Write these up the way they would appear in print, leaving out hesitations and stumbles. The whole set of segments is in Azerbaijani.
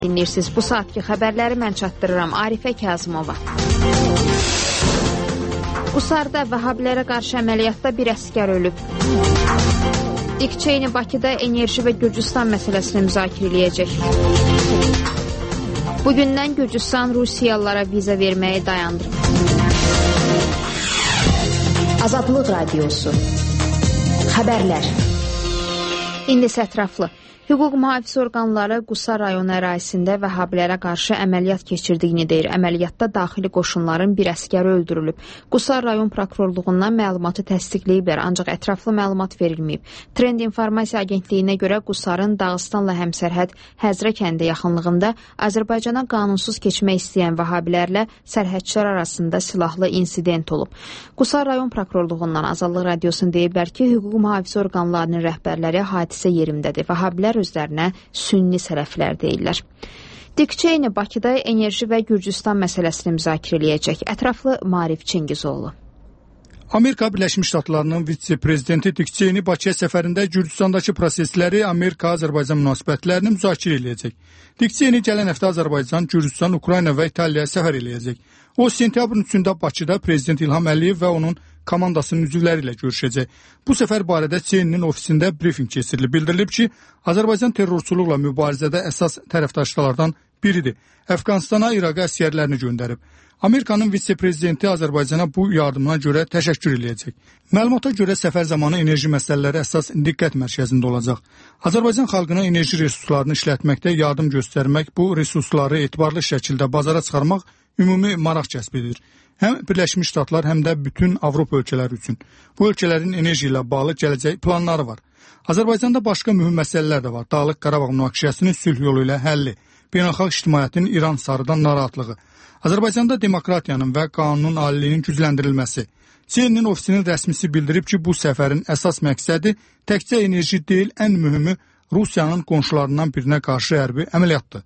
Dinləyirsiniz. Bu saatki xəbərləri mən çatdırıram. Arifə Kazımova. Qusarda vəhabilərə qarşı əməliyyatda bir əsgər ölüb. Dik Çeyni Bakıda enerji və Gürcüstan məsələsini müzakirə eləyəcək. Bugündən Gürcüstan Rusiyalılara viza verməyi dayandırıb. Azadlıq Radiosu. Xəbərlər. İndi isə ətraflı. Hüquq mühafizə orqanları Qusar rayonu ərazisində vəhabilərə qarşı əməliyyat keçirdiyini deyir. Əməliyyatda daxili qoşunların bir əsgəri öldürülüb. Qusar rayon prokurorluğundan məlumatı təsdiqləyiblər, ancaq ətraflı məlumat verilməyib. Trend İnformasiya Agentliyinə görə Qusarın Dağıstanla həmsərhəd Həzrə kəndi yaxınlığında Azərbaycana qanunsuz keçmək istəyən vəhabilərlə sərhədçilər arasında silahlı insident olub. Qusar rayon prokurorluğundan Azadlıq Radiosuna deyiblər ki, hüquq mühafizə orqanlarının rəhbərləri hadisə yerindədir. Vəhabilər özlərinə sünni sələflər deyirlər. Dik Çeyni Bakıda enerji və Gürcüstan məsələsini müzakirə eləyəcək. Ətraflı Maarif Çingizoğlu. Amerika Birləşmiş Ştatlarının vitse-prezidenti Dik Çeyni Bakıya səfərində Gürcüstandakı prosesləri, Amerika-Azərbaycan münasibətlərini müzakirə eləyəcək. Dik Çeyni gələn həftə Azərbaycan, Gürcüstan, Ukrayna və İtaliyaya səfər eləyəcək. O, sentyabrın 3-də Bakıda Prezident İlham Əliyev və onun komandasının üzvləri ilə görüşəcək. Bu səfər barədə Çeyninin ofisində brifinq keçirilib. Bildirilib ki, Azərbaycan terrorçuluqla mübarizədə əsas tərəfdaşlardan biridir. Əfqanistana, İraqa əsgərlərini göndərib. Amerikanın vitse-prezidenti Azərbaycana bu yardımına görə təşəkkür eləyəcək. Məlumata görə səfər zamanı enerji məsələləri əsas diqqət mərkəzində olacaq. Azərbaycan xalqına enerji resurslarını işlətməkdə yardım göstərmək, bu resursları etibarlı şəkildə bazara çıxarmaq ümumi maraq kəsb edir. Həm Birləşmiş Ştatlar, həm də bütün Avropa ölkələri üçün. Bu ölkələrin enerji ilə bağlı gələcək planları var. Azərbaycanda başqa mühüm məsələlər də var. Dağlıq Qarabağ münaqişəsinin sülh yolu ilə həlli, beynəlxalq ictimaiyyətin İran sarıdan narahatlığı, Azərbaycanda demokratiyanın və qanunun aliliyinin gücləndirilməsi. Çeyninin ofisinin rəsmisi bildirib ki, bu səfərin əsas məqsədi təkcə enerji deyil, ən mühümü Rusiyanın qonşularından birinə qarşı hərbi əməliyyatdır.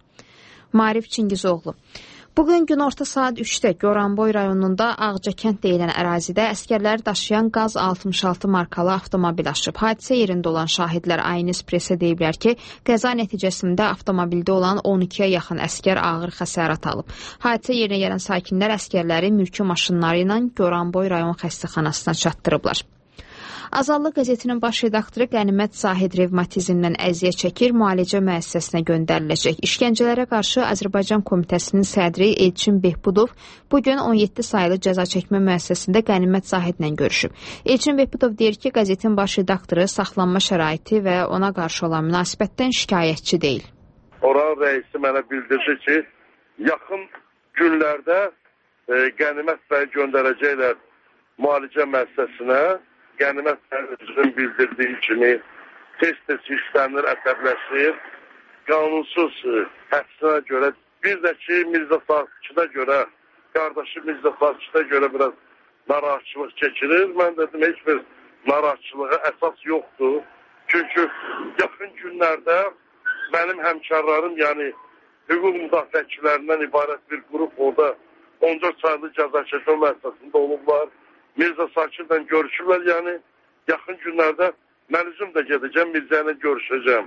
Maarif Çingizoğlu. Bugün günorta saat 3-də Goranboy rayonunda Ağcakənd deyilən ərazidə əsgərləri daşıyan Qaz 66 markalı avtomobil aşıb. Hadisə yerində olan şahidlər Aynis Presə deyiblər ki, qəza nəticəsində avtomobildə olan 12-yə yaxın əsgər ağır xəsarət alıb. Hadisə yerinə gələn sakinlər əsgərləri mülki maşınları ilə Goranboy rayon xəstəxanasına çatdırıblar. Azadlıq qəzetinin baş redaktoru Qənimət Zahid revmatizmdən əziyyət çəkir, müalicə müəssisəsinə göndəriləcək. İşgəncələrə qarşı Azərbaycan Komitəsinin sədri Elçin Behbudov bugün 17 saylı cəza çəkmə müəssisəsində Qənimət Zahidlə görüşüb. Elçin Behbudov deyir ki, qəzetin baş redaktoru saxlanma şəraiti və ona qarşı olan münasibətdən şikayətçi deyil. Oran rəisi mənə bildirdi ki, yaxın günlərdə Qənimət bəy göndərəcəklər müalicə müəssisəsinə. Qənimət özünün bildirdiyi kimi tez-tez hissələnir, əsəbləşir. Qanunsuz həbsinə görə, bir də ki, Mirzə Sakitə görə, qardaşı Mirzə Sakitə görə biraz narahatçılıq keçirir. Mən dedim, heç bir narahatçılığa əsas yoxdur. Çünki yaxın günlərdə mənim həmkarlarım, yəni hüquq müdafiəçilərindən ibarət bir qrup orada 14 saylı cəza çəkmə müəssisəsində olublar. Mirzə Sakitlə görüşürlər, yəni yaxın günlərdə mən üzüm də gedəcəm, Mirzə ilə görüşəcəm.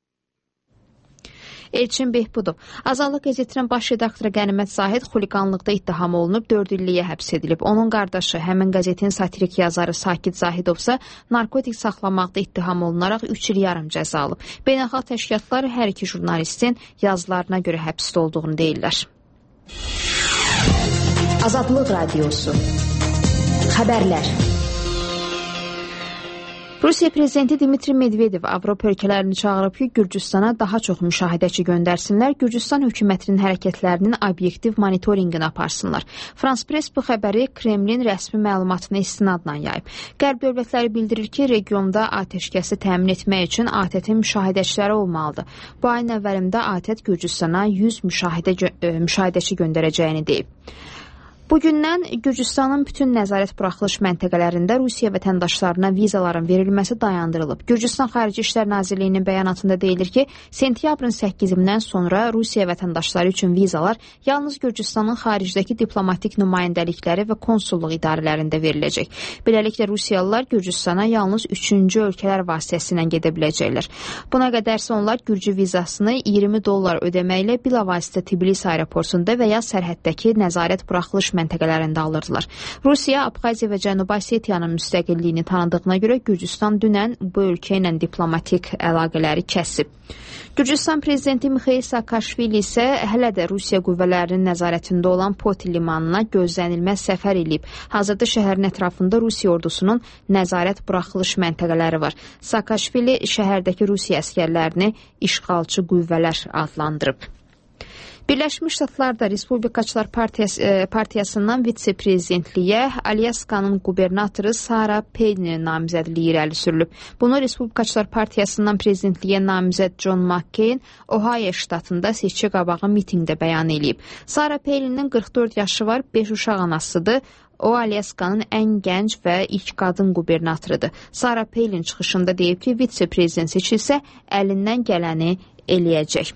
Elçin Behbudov. Azadlıq qəzetinin baş redaktoru Qənimət Zahid xuliqanlıqda ittiham olunub 4 illiyə həbs edilib. Onun qardaşı, həmin qəzetin satirik yazarı Sakit Zahidov isə narkotik saxlamaqda ittiham olunaraq 3 il yarım cəza alıb. Beynəlxalq təşkilatlar hər iki jurnalistin yazılarına görə həbsdə olduğunu deyirlər. Azadlıq Radiosu. Xəbərlər. Rusiya prezidenti Dmitri Medvedev Avropa ölkələrini çağırıb ki, Gürcüstana daha çox müşahidəçi göndərsinlər, Gürcüstan hökumətinin hərəkətlərinin obyektiv monitorinqini aparsınlar. France Press bu xəbəri Kremlin rəsmi məlumatına istinadla yayıb. Qərb dövlətləri bildirir ki, regionda atəşkəsi təmin etmək üçün ATƏT-in müşahidəçiləri olmalıdır. Bu ayın əvvəlində ATƏT Gürcüstana 100 müşahidəçi göndərəcəyini deyib. Bugündən Gürcüstanın bütün nəzarət buraxılış məntəqələrində Rusiya vətəndaşlarına vizaların verilməsi dayandırılıb. Gürcüstan Xarici İşlər Nazirliyinin bəyanatında deyilir ki, sentyabrın 8-dən sonra Rusiya vətəndaşları üçün vizalar yalnız Gürcüstanın xaricdəki diplomatik nümayəndəlikləri və konsulluq idarələrində veriləcək. Beləliklə, Rusiyalılar Gürcüstana yalnız 3-cü ölkələr vasitəsilə gedə biləcəklər. Buna qədərsə onlar Gürcü vizasını $20 ödəməklə bilavasitə Tbilisi aeroportunda və ya sərhəddəki nəzarət buraxılış məntəqələrində alırdılar. Rusiya, Abxaziya və Cənubi Osetiyanın müstəqilliyini tanıdığına görə Gürcüstan dünən bu ölkə ilə diplomatik əlaqələri kəsib. Gürcüstan prezidenti Mikhail Saakashvili isə hələ də Rusiya qüvvələrinin nəzarətində olan Poti limanına gözlənilməz səfər edib. Hazırda şəhərin ətrafında Rusiya ordusunun nəzarət buraxılış məntəqələri var. Saakashvili şəhərdəki Rusiya əskərlərini işğalçı qüvvələr adlandırıb. Birləşmiş Ştatlarda Respublikaçılar Partiyasından vitse-prezidentliyə Alyaskanın qubernatoru Sarah Palinin namizədliyi irəli sürülüb. Bunu Respublikaçılar Partiyasından prezidentliyə namizəd John McCain Ohio ştatında seçki qabağı mitinqdə bəyan edib. Sarah Palinin 44 yaşı var, 5 uşaq anasıdır. O, Alyaskanın ən gənc və ilk qadın qubernatorudur. Sarah Palin çıxışında deyib ki, vitse-prezident seçilsə əlindən gələni eləyəcək.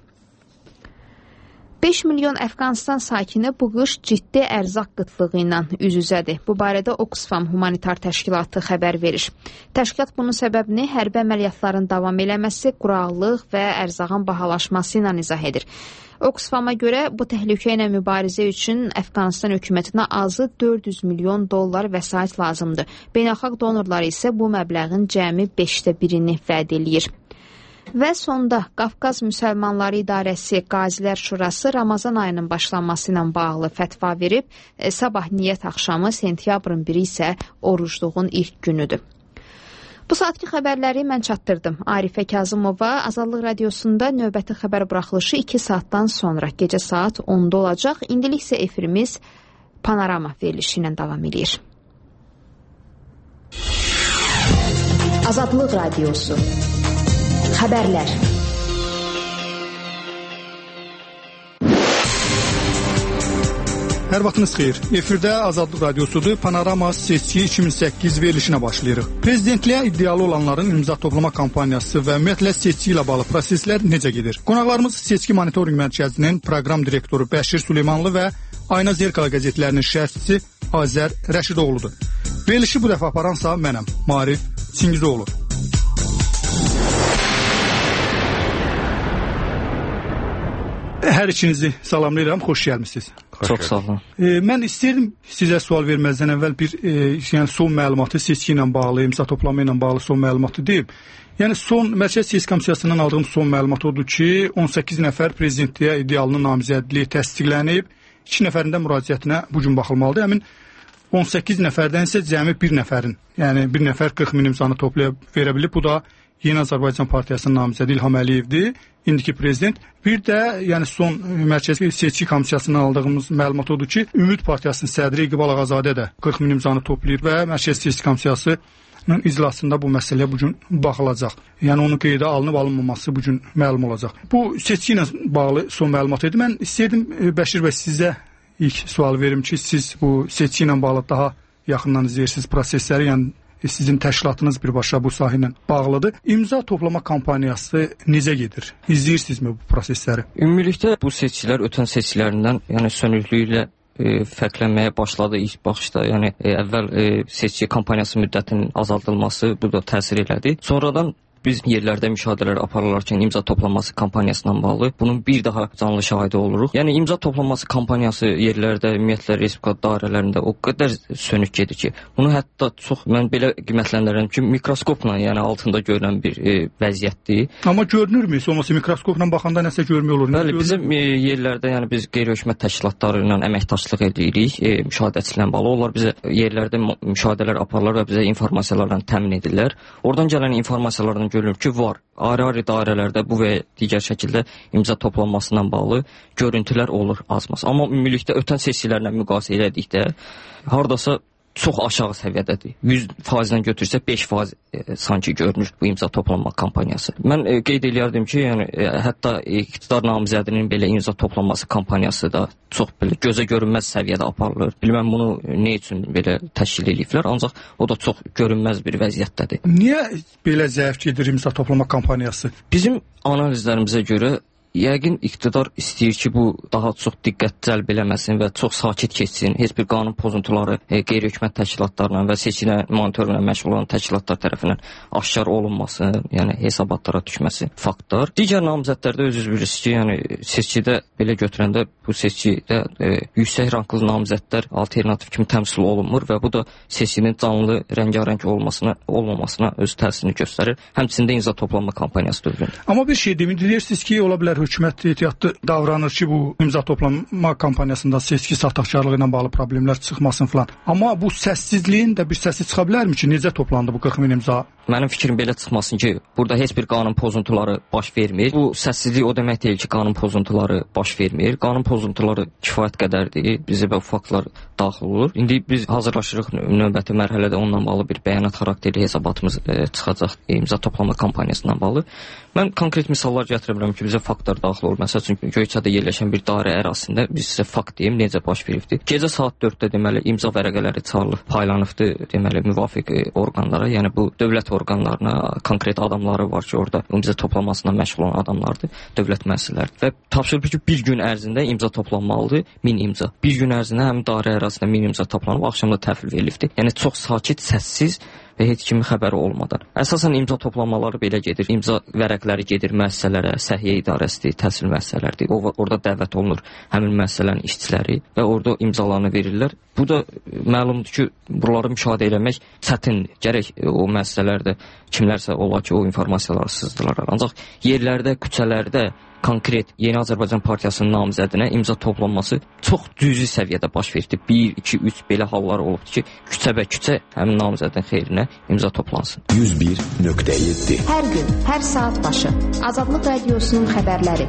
5 milyon Əfqanistan sakini bu qış ciddi ərzaq qıtlığı ilə üz-üzədir. Bu barədə Oxfam Humanitar Təşkilatı xəbər verir. Təşkilat bunun səbəbini hərbi əməliyyatların davam eləməsi, quraqlıq və ərzağın bahalaşması ilə izah edir. Oxfama görə bu təhlükə ilə mübarizə üçün Əfqanistan hökumətinə azı $400 milyon vəsait lazımdır. Beynəlxalq donorlar isə bu məbləğin cəmi 1/5-ni vəd eləyir. Və sonda Qafqaz Müsəlmanları İdarəsi Qazilər Şurası Ramazan ayının başlanması ilə bağlı fətva verib. Sabah niyyət axşamı, sentyabrın 1-i isə orucluğun ilk günüdür. Bu saatki xəbərləri mən çatdırdım. Arifə Kazımova, Azadlıq Radiosunda növbəti xəbər buraxılışı 2 saatdan sonra gecə saat 10-da olacaq. İndilik isə efirimiz Panorama verilişi ilə davam edir. Azadlıq Radiosu. Xəbərlər. Hər vaxtınız xeyir. Efirdə Azadlıq Radiosudur. Panorama seçki 2008 verilişinə başlayırıq. Prezidentliyə iddialı olanların imza toplama kampaniyası və ümumiyyətlə seçki ilə bağlı proseslər necə gedir? Qonaqlarımız Seçki Monitorinq Mərkəzinin proqram direktoru Bəşir Süleymanlı və Ayna Zerkala qəzetlərinin şərhçisi Azər Rəşidoğludur. Verilişi bu dəfə aparansa mənəm, Maarif Çingizoğlu. Hər ikinizi salamlayıram, xoş gəlmisiniz. Çox sağ olun. Mən istəyirdim sizə sual verməzdən əvvəl bir son məlumatı seçki ilə bağlı, imza toplama ilə bağlı son məlumatı deyim. Yəni Mərkəzi Seçki Komissiyasından aldığım son məlumat odur ki, 18 nəfər prezidentliyə iddialının namizədliyi təsdiqlənib, 2 nəfərin də müraciətinə bu gün baxılmalıdır. Həmin 18 nəfərdən isə cəmi bir nəfərin, yəni bir nəfər 40 min imzanı toplaya verə bilib. Bu da Yeni Azərbaycan Partiyasının namizədi İlham Əliyevdir, indiki prezident. Bir də yəni son Mərkəzi Seçki Komissiyasından aldığımız məlumat odur ki, Ümid Partiyasının sədri İqbal Ağazadə də 40 min imzanı toplayır və Mərkəzi Seçki Komissiyasının iclasında bu məsələyə bu gün baxılacaq. Yəni onun qeydə alınıb alınmaması bu gün məlum olacaq. Bu seçki ilə bağlı son məlumat idi. Mən istəyirdim Bəşir bəy sizə ilk sual verim ki, siz bu seçki ilə bağlı daha yaxından izləyirsiniz prosesləri, yəni sizin təşkilatınız birbaşa bu sahə ilə bağlıdır. İmza toplama kampaniyası necə gedir? İzləyirsinizmi bu prosesləri? Ümumilikdə bu seçkilər ötən seçkilərindən, yəni sönüklüklə fərqlənməyə başladı ilk baxışda. Yəni əvvəl seçki kampaniyası müddətinin azaldılması bu da təsir elədi. Sonradan biz yerlərdə müşahidələr aparılarkən imza toplanması kampaniyasından bağlı bunun bir daha canlı şahidi oluruq. Yəni imza toplanması kampaniyası yerlərdə, ümumiyyətlə respublika dairələrində o qədər sönük gedir ki, bunu hətta çox mən belə qiymətləndirirəm ki, mikroskopla, yəni altında görünən bir vəziyyətdir. Amma görünürmü? Olmasa mikroskopla baxanda nəsə görmək olur. Bəli, bizim yerlərdə, yəni biz qeyri-hökumət təşkilatları ilə əməkdaşlıq edirik, müşahidəçilərlə bağlı. Onlar bizə yerlərdə müşahidələr aparırlar və bizə informasiyalarla təmin edirlər. Oradan gələn informasiyalardan görülür ki, var. Ayrı-ayrı dairələrdə bu və digər şəkildə imza toplanmasından bağlı görüntülər olur az-maz. Amma ümumilikdə ötən seçkilərlə müqayisə elədikdə hardasa çox aşağı səviyyədədir. 100%-dən götürsək 5% sanki görünür bu imza toplanma kampaniyası. Mən qeyd eləyərdim ki, yəni hətta iqtidar namizədinin belə imza toplanması kampaniyası da çox belə gözə görünməz səviyyədə aparılır. Bilməm bunu nə üçün belə təşkil ediblər, ancaq o da çox görünməz bir vəziyyətdədir. Niyə belə zəif gedir imza toplama kampaniyası? Bizim analizlərimizə görə yəqin iqtidar istəyir ki, bu daha çox diqqət cəlb eləməsin və çox sakit keçsin. Heç bir qanun pozuntuları qeyri-hökumət təşkilatlarından və seçkilə monitorluqla məşğul olan təşkilatlar tərəfindən aşkar olunmasın, yəni hesabatlara düşməsi faktlar. Digər namizədlərdə özünüz bilirsiniz ki, yəni seçkidə belə götürəndə bu seçkidə yüksək ranklı namizədlər alternativ kimi təmsil olunmur və bu da seçkinin canlı, rəngarəng olmamasına öz təsirini göstərir. Həmçində imza toplanma kampaniyası dövründə. Amma bir şey deyirsiniz ki, ola bilər hökumət ehtiyatlı davranır ki, bu imza toplama kampaniyasında seçki saxtakarlığı ilə bağlı problemlər çıxmasın filan. Amma bu səssizliyin də bir səsi çıxa bilərmi ki, necə toplandı bu 40 min imza? Mənim fikrim belə çıxmasın ki, burada heç bir qanun pozuntuları baş vermir. Bu səssizlik o demək deyil ki, qanun pozuntuları baş vermir. Qanun pozuntuları kifayət qədərdir. Bizə bu faktlar daxil olur. İndi biz hazırlaşırıq növbəti mərhələdə onunla bağlı bir bəyanat xarakterli hesabatımız çıxacaq imza toplama kampaniyasından bağlı. Mən konkret misallar gətirə bilərəm ki, bizə faktlar daxil olur. Məsəl üçün Göyçədə yerləşən bir dairə ərazisində biz sizə fakt deyim, necə baş veribdi. Gecə saat 4-də deməli imza vərəqələri çağırılıb, paylanıbdı deməli müvafiq orqanlara. Yəni bu dövlət orqanlarına, konkret adamları var ki, orada imza toplamasına məşğul olan adamlardır, dövlət müəssisələri. Və tapşırılıb ki, bir gün ərzində imza toplanmalıdır, 1000 imza. Bir gün ərzində həmin dairə ərazisində 1000 imza toplanıb, axşamda təhvil verilibdi. Yəni çox sakit, səssiz və heç kimin xəbəri olmadan. Əsasən imza toplanmaları belə gedir. İmza vərəqləri gedir müəssisələrə, səhiyyə idarəsidir, təhsil müəssisələridir. Orada dəvət olunur həmin müəssisələrin işçiləri və orada imzalarını verirlər. Bu da məlumdur ki, buraları müşahidə eləmək çətindir. Gərək o müəssisələrdə kimlərsə olar ki, o informasiyaları sızdılar. Ancaq yerlərdə, küçələrdə konkret Yeni Azərbaycan Partiyasının namizədinə imza toplanması çox cüzi səviyyədə baş verdi. 1, 2, 3 belə hallar olubdu ki, küçə həmin namizədin xeyrinə imza toplansın. 101.7 Hər gün, hər saat başı Azadlıq Radiosunun xəbərləri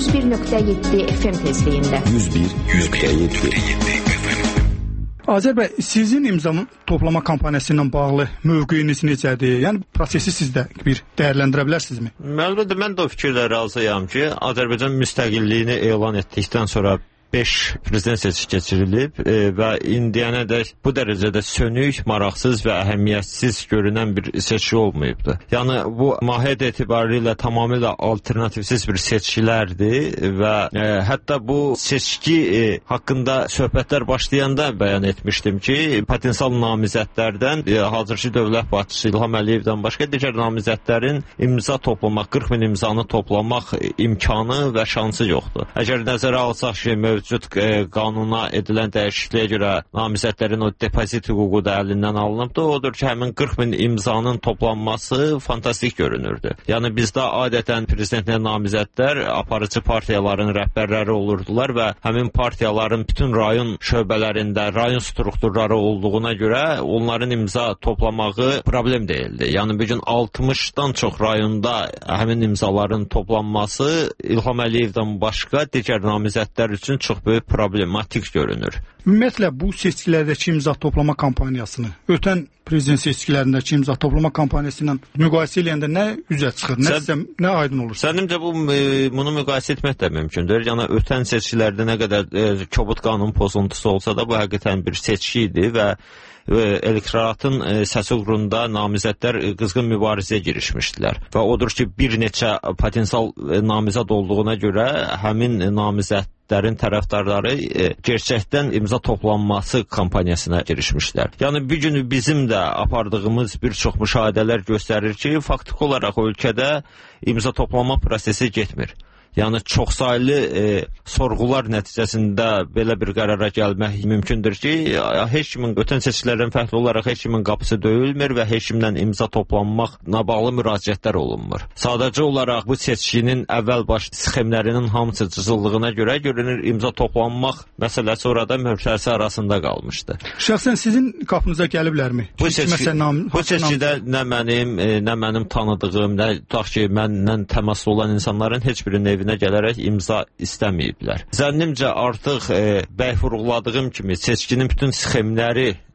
101.7 FM tezliyində. 101.7 Azər bəy, sizin imza toplama kampaniyası ilə bağlı mövqeyiniz necədir? Yəni prosesi siz də bir dəyərləndirə bilərsinizmi? Əlbəttə, mən də o fikirlə razıyam ki, Azərbaycan müstəqilliyini elan etdikdən sonra 5 prezident seçki keçirilib və indiyənədək bu dərəcədə sönük, maraqsız və əhəmiyyətsiz görünən bir seçki olmayıbdır. Yəni bu mahiyyət etibarilə tamamilə alternativsiz bir seçkilərdir və hətta bu seçki haqqında söhbətlər başlayanda bəyan etmişdim ki, potensial namizədlərdən hazırki dövlət başçısı İlham Əliyevdən başqa digər namizədlərin imza toplamaq, 40 min imzanı toplamaq imkanı və şansı yoxdur. Əgər nəzərə alsaq ki, mövcud qanuna edilən dəyişikliyə görə namizədlərin o depozit hüququ da əlindən alınıbdır. Odur ki, həmin 40 min imzanın toplanması fantastik görünürdü. Yəni bizdə adətən prezidentlə namizədlər aparıcı partiyaların rəhbərləri olurdular və həmin partiyaların bütün rayon şöbələrində rayon strukturları olduğuna görə onların imza toplamağı problem deyildi. Yəni bugün 60-dan çox rayonda həmin imzaların toplanması İlham Əliyevdən başqa digər namizədlər üçün çox böyük problematik görünür. Ümumiyyətlə bu seçkilərdəki imza toplama kampaniyasını ötən prezident seçkilərindəki imza toplama kampaniyası ilə müqayisə edəndə nə üzə çıxır, nə aydın olur? Sənimcə bunu müqayisə etmək də mümkündür. Yəni ötən seçkilərdə nə qədər kobud qanun pozuntusu olsa da bu həqiqətən bir seçki idi və elektoratın səsi uğrunda namizədlər qızğın mübarizəyə girişmişdilər. Və odur ki, bir neçə potensial namizəd olduğuna görə həmin namizədlərin tərəfdarları gerçəkdən imza toplanması kampaniyasına girişmişlər. Yəni bir gün bizim də apardığımız bir çox müşahidələr göstərir ki, faktiki olaraq ölkədə imza toplama prosesi getmir. Yəni çoxsaylı sorğular nəticəsində belə bir qərara gəlmək mümkündür ki, heç kimin ötən seçkilərdən fərqli olaraq heç kimin qapısı döyülmür və heç kimdən imza toplanmaqla bağlı müraciətlər olunmur. Sadəcə olaraq bu seçkinin əvvəl baş sxemlərinin hamısı cızıldığına görə görünür imza toplanmaq məsələsi orada mühərsəsi arasında qalmışdı. Şəxsən sizin qapınıza gəliblərmi? Bu seçkidə nə mənim tanıdığım, nə tutaq ki, məndən təmaslı olan insanların heç birinin evinə gələrək imza istəməyiblər. Zənnimcə artıq bəy vurğuladığım kimi seçkinin bütün sxemləri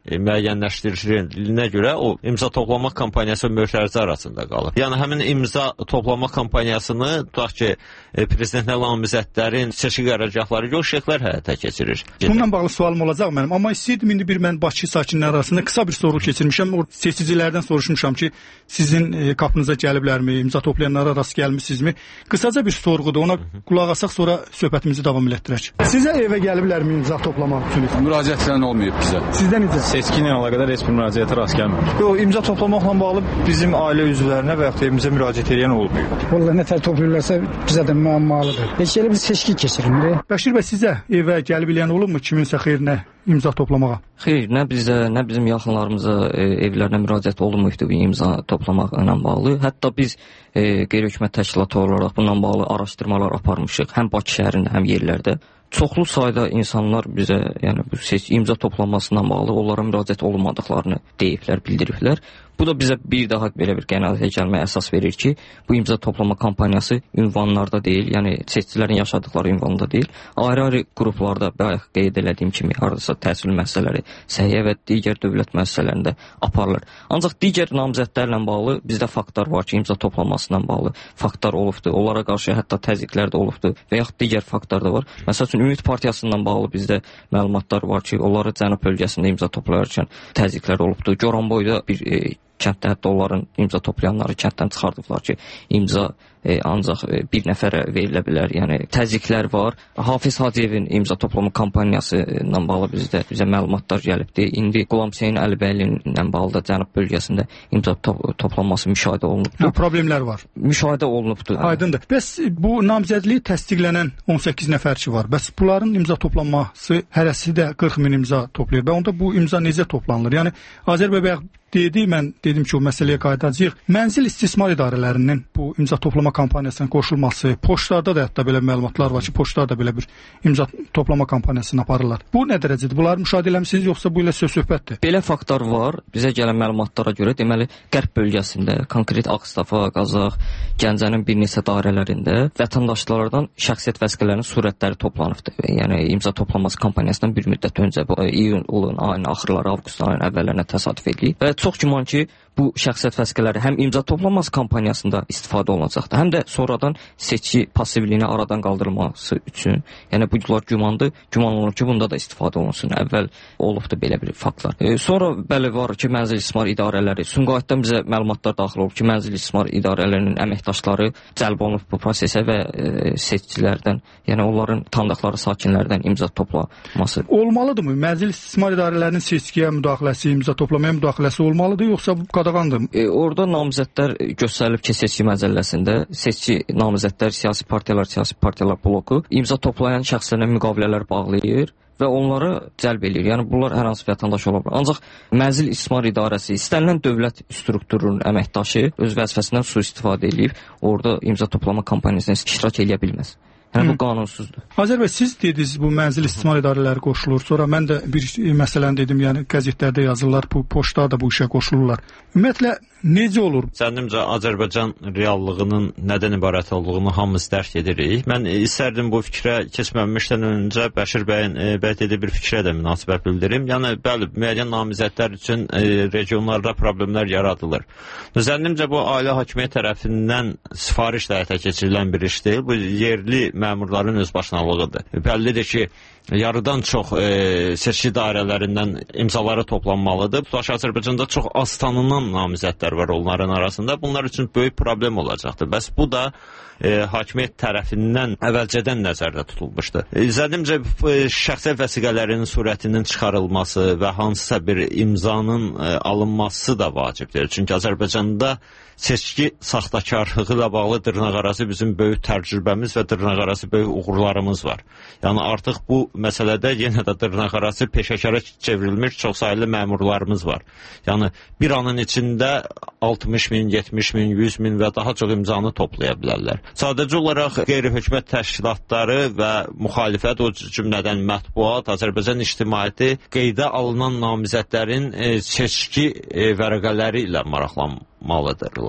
müəyyənləşdirilinə görə o imza toplama kampaniyası möhtərizə arasında qalır. Yəni həmin imza toplama kampaniyasını tutaq ki, prezidentlə namizədlərin seçki qərargahları yox, şəxslər həyata keçirir. Bununla bağlı sualım olacaq mənim, amma istəyirdim indi mən Bakı sakinləri arasında qısa bir soru keçirmişəm. O seçicilərdən soruşmuşam ki, sizin qapınıza gəliblərmi, imza toplayanlara rast gəlmisinizmi? Qısaca bir sorğudur, ona qulaq asaq, sonra söhbətimizi davam elətdirək. Sizə evə gəliblərmi imza toplamaq üçün? Müraciətlər olmayıb bizə. Sizdə necə? Seçki ilə əlaqədar heç bir müraciətə rast gəlməmişik. Yox, imza toplamaqla bağlı bizim ailə üzvlərinə və yaxud da evimizə müraciət edən olmuyor. Vallahi nətər toplayırlarsa bizə də müəmmalıdır. Heç elə bir seçki keçirilmir. Bəşir bəy, sizə evə gəlib eləyən olubmu kiminsə xeyrinə imza toplamağa? Xeyr, nə bizə, nə bizim yaxınlarımıza evlərinə müraciət olunmuşdu bu imza toplamaq ilə bağlı. Hətta biz qeyri-hökumət təşkilatı olaraq bununla bağlı araşdırmalar aparmışıq, həm Bakı şəhərində, həm yerlərdə. Çoxlu sayda insanlar bizə, yəni bu imza toplanmasından bağlı onlara müraciət olunmadıqlarını deyiblər, bildiriblər. Bu da bizə bir daha belə bir qənaətə gəlməyə əsas verir ki, bu imza toplama kampaniyası ünvanlarda deyil, yəni seçicilərin yaşadıkları ünvanda deyil, ayrı-ayrı qruplarda bayaq qeyd elədiyim kimi hardasa təhsil müəssisələri, səhiyyə və digər dövlət müəssisələrində aparılır. Ancaq digər namizədlərlə bağlı bizdə faktlar var ki, imza toplanmasından bağlı faktlar olubdur. Onlara qarşı hətta təzyiqlər də olubdur və yaxud digər faktlar da var. Məsəl üçün Ümid Partiyasından bağlı bizdə məlumatlar var ki, onları Cənub bölgəsində imza toplayarkən təzyiqlər olubdur. Goranboyda bir kənddə hətta onların imza toplayanları kənddən çıxardıblar ki, imza ancaq bir nəfərə verilə bilər. Yəni təzyiqlər var. Hafiz Hacıyevin imza toplama kampaniyası ilə bağlı bizə məlumatlar gəlibdi. İndi Qulam Hüseyn Əlibəylilə bağlı da Cənub bölgəsində imza toplanması müşahidə olunubdur. Problemlər var. Müşahidə olunubdur. Aydındır. Bəs bu namizədliyi təsdiqlənən 18 nəfərçi var. Bəs bunların imza toplanması hərəsi də 40 min imza toplayır. Və onda bu imza necə toplanılır? Yəni Azərbaycan mən dedim ki, o məsələyə qayıdacağıq. Mənzil istismar idarələrinin bu imza toplama kampaniyasına qoşulması, poçtlarda da hətta belə məlumatlar var ki, poçtlar da belə bir imza toplama kampaniyasını aparırlar. Bu nə dərəcədir? Bunları müşahidə eləmisiniz, yoxsa bu ilə söz-söhbətdir? Belə faktlar var. Bizə gələn məlumatlara görə deməli Qərb bölgəsində, konkret Ağstafa, Qazax, Gəncənin bir neçə dairələrində vətəndaşlardan şəxsiyyət vəsiqələrinin surətləri toplanıbdır. Yəni imza toplaması kampaniyasından bir müddət öncə, bu iyulun ayının axırları, avqust ayının əvvəllərinə təsadüf edilib. Və çox güman ki, bu şəxsiyyət vəsiqələri həm imza toplaması kampaniyasında istifadə olunacaqdır, həm də sonradan seçki passivliyini aradan qaldırılması üçün. Yəni bunlar güman olunur ki, bunda da istifadə olunsun. Əvvəl olubdur belə bir faktlar. Sonra bəli var ki, mənzil istismar idarələri, Sumqayıtdan bizə məlumatlar daxil olub ki, mənzil istismar idarələrinin əməkdaşları cəlb olunub bu prosesə və seçicilərdən, yəni onların tanıdıqları sakinlərdən imza toplaması. Olmalıdırmı? Mənzil istismar idarələrinin seçkiyə müdaxiləsi, imza toplamaya müdaxiləsi olmalıdır, yoxsa bu qadağandır? Orada namizədlər göstərilib ki, seçki məcəlləsində seçki namizədlər, siyasi partiyalar bloku imza toplayan şəxslərlə müqavilələr bağlayır və onları cəlb edir. Yəni bunlar hər hansı vətəndaş ola bilər. Ancaq mənzil istismar idarəsi istənilən dövlət strukturunun əməkdaşı öz vəzifəsindən sui-istifadə edib orada imza toplama kampaniyasına iştirak edə bilməz. Yəni bu qanunsuzdur. Azərbaycan, siz dediniz bu mənzil istismar idarələri qoşulur. Sonra mən də bir məsələni dedim, yəni qəzetlərdə yazırlar, bu poçtlar da bu işə qoşulurlar. Ümumiyyətlə necə olur? Zənnimcə Azərbaycan reallığının nədən ibarət olduğunu hamımız dərk edirik. Mən istərdim bu fikrə keçməmişdən öncə Bəşir bəyin bəhs etdiyi bir fikrə də münasibət bildirim. Yəni bəli, müəyyən namizədlər üçün regionlarda problemlər yaradılır. Zənnimcə bu ailə hakimiyyət tərəfindən sifarişlə həyata keçirilən bir işdir. Bu yerli məmurların öz başınalığıdır. Bəllidir ki, yarıdan çox seçki dairələrindən imzaları toplanmalıdır. Tutaq Azərbaycanda çox az tanınan namizədlər var onların arasında. Bunlar üçün böyük problem olacaqdır. Bəs bu da hakimiyyət tərəfindən əvvəlcədən nəzərdə tutulmuşdur. Zənnimcə şəxsiyyət vəsiqələrinin surətinin çıxarılması və hansısa bir imzanın alınması da vacibdir. Çünki Azərbaycanda seçki saxtakarlığı ilə bağlı dırnaqarası bizim böyük təcrübəmiz və dırnaqarası böyük uğurlarımız var. Yəni artıq bu məsələdə yenə də dırnaqarası peşəkara çevrilmiş çoxsaylı məmurlarımız var. Yəni bir anın içində 60 min, 70 min, 100 min və daha çox imzanı toplaya bilərlər. Sadəcə olaraq qeyri-hökumət təşkilatları və müxalifət, o cümlədən mətbuat, Azərbaycan ictimaiyyəti qeydə alınan namizədlərin seçki vərəqələri ilə maraqlanmalıdırlar.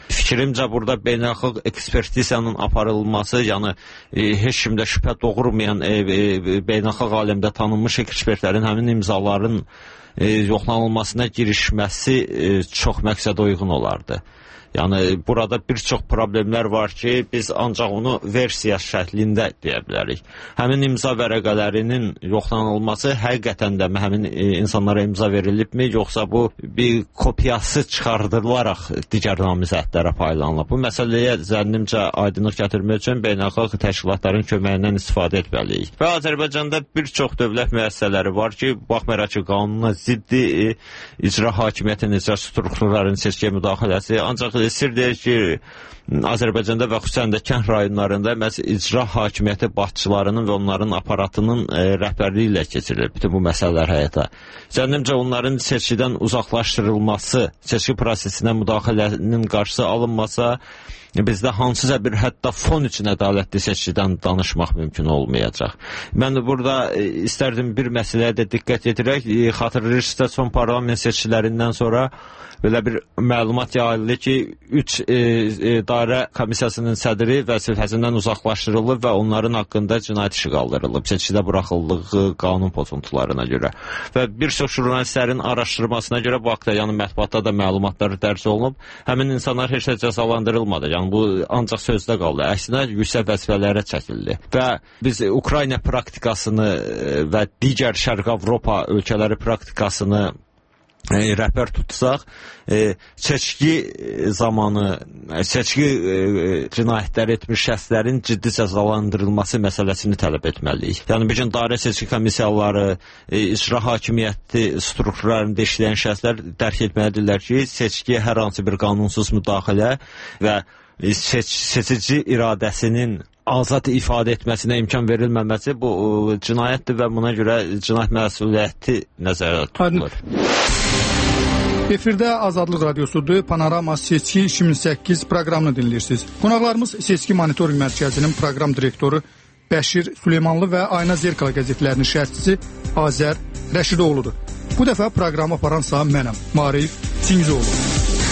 Fikrimcə burada beynəlxalq ekspertiziyanın aparılması, yəni heç kimdə şübhə doğurmayan beynəlxalq aləmdə tanınmış ekspertlərin həmin imzaların yoxlanılmasına girişməsi çox məqsədə uyğun olardı. Yəni burada bir çox problemlər var ki, biz ancaq onu versiya şəklində deyə bilərik. Həmin imza vərəqələrinin yoxlanılması həqiqətən də həmin insanlara imza verilibmi, yoxsa bu bir kopyası çıxardırılaraq digər namizədlərə paylanılıb? Bu məsələyə zənnimcə aydınlıq gətirmək üçün beynəlxalq təşkilatların köməyindən istifadə etməliyik. Və Azərbaycanda bir çox dövlət müəssisələri var ki, baxmayaraq ki, qanuna ziddi icra hakimiyyətinin, icra strukturlarının seçkiyə müdaxiləsi, ancaq sir deyir ki, Azərbaycanda və xüsusən də kənd rayonlarında məhz icra hakimiyyəti başçılarının və onların aparatının rəhbərliyi ilə keçirilir bütün bu məsələlər həyata. Zənnimcə onların seçkidən uzaqlaşdırılması, seçki prosesinə müdaxilənin qarşısı alınmasa, bizdə hansısa bir hətta fon üçün ədalətli seçkidən danışmaq mümkün olmayacaq. Mən burada istərdim bir məsələyə də diqqət yetirək. Xatırlayırsınızsa, son parlament seçkilərindən sonra belə bir məlumat yayıldı ki, 3 dairə komissiyasının sədri vəzifəsindən uzaqlaşdırılıb və onların haqqında cinayət işi qaldırılıb, seçkidə buraxıldığı qanun pozuntularına görə. Və bir çox jurnalistlərin araşdırmasına görə bu haqda, yəni mətbuatda da məlumatlar dərc olunub, həmin insanlar heç də cəzalandırılmadı. Yəni bu ancaq sözdə qaldı. Əksinə yüksək vəzifələrə çəkildi. Və biz Ukrayna praktikasını və digər Şərq Avropa ölkələri praktikasını rəhbər tutsaq, seçki zamanı seçki cinayətləri etmiş şəxslərin ciddi cəzalandırılması məsələsini tələb etməliyik. Yəni bir gün dairə seçki komissiyaları, icra hakimiyyəti strukturlarında işləyən şəxslər dərk etməlidirlər ki, seçkiyə hər hansı bir qanunsuz müdaxilə və seçici iradəsinin azad ifadə etməsinə imkan verilməməsi bu cinayətdir və buna görə cinayət məsuliyyəti nəzərdə tutulur. Efirdə Azadlıq Radiosudur, Panorama Seçki 2008 proqramını dinləyirsiniz. Qonaqlarımız Seçki Monitoring Mərkəzinin proqram direktoru Bəşir Süleymanlı və Ayna Zerkala qəzetlərinin şərhçisi Azər Rəşidoğludur. Bu dəfə proqramı aparansa mənəm, Maarif Çingizoğlu.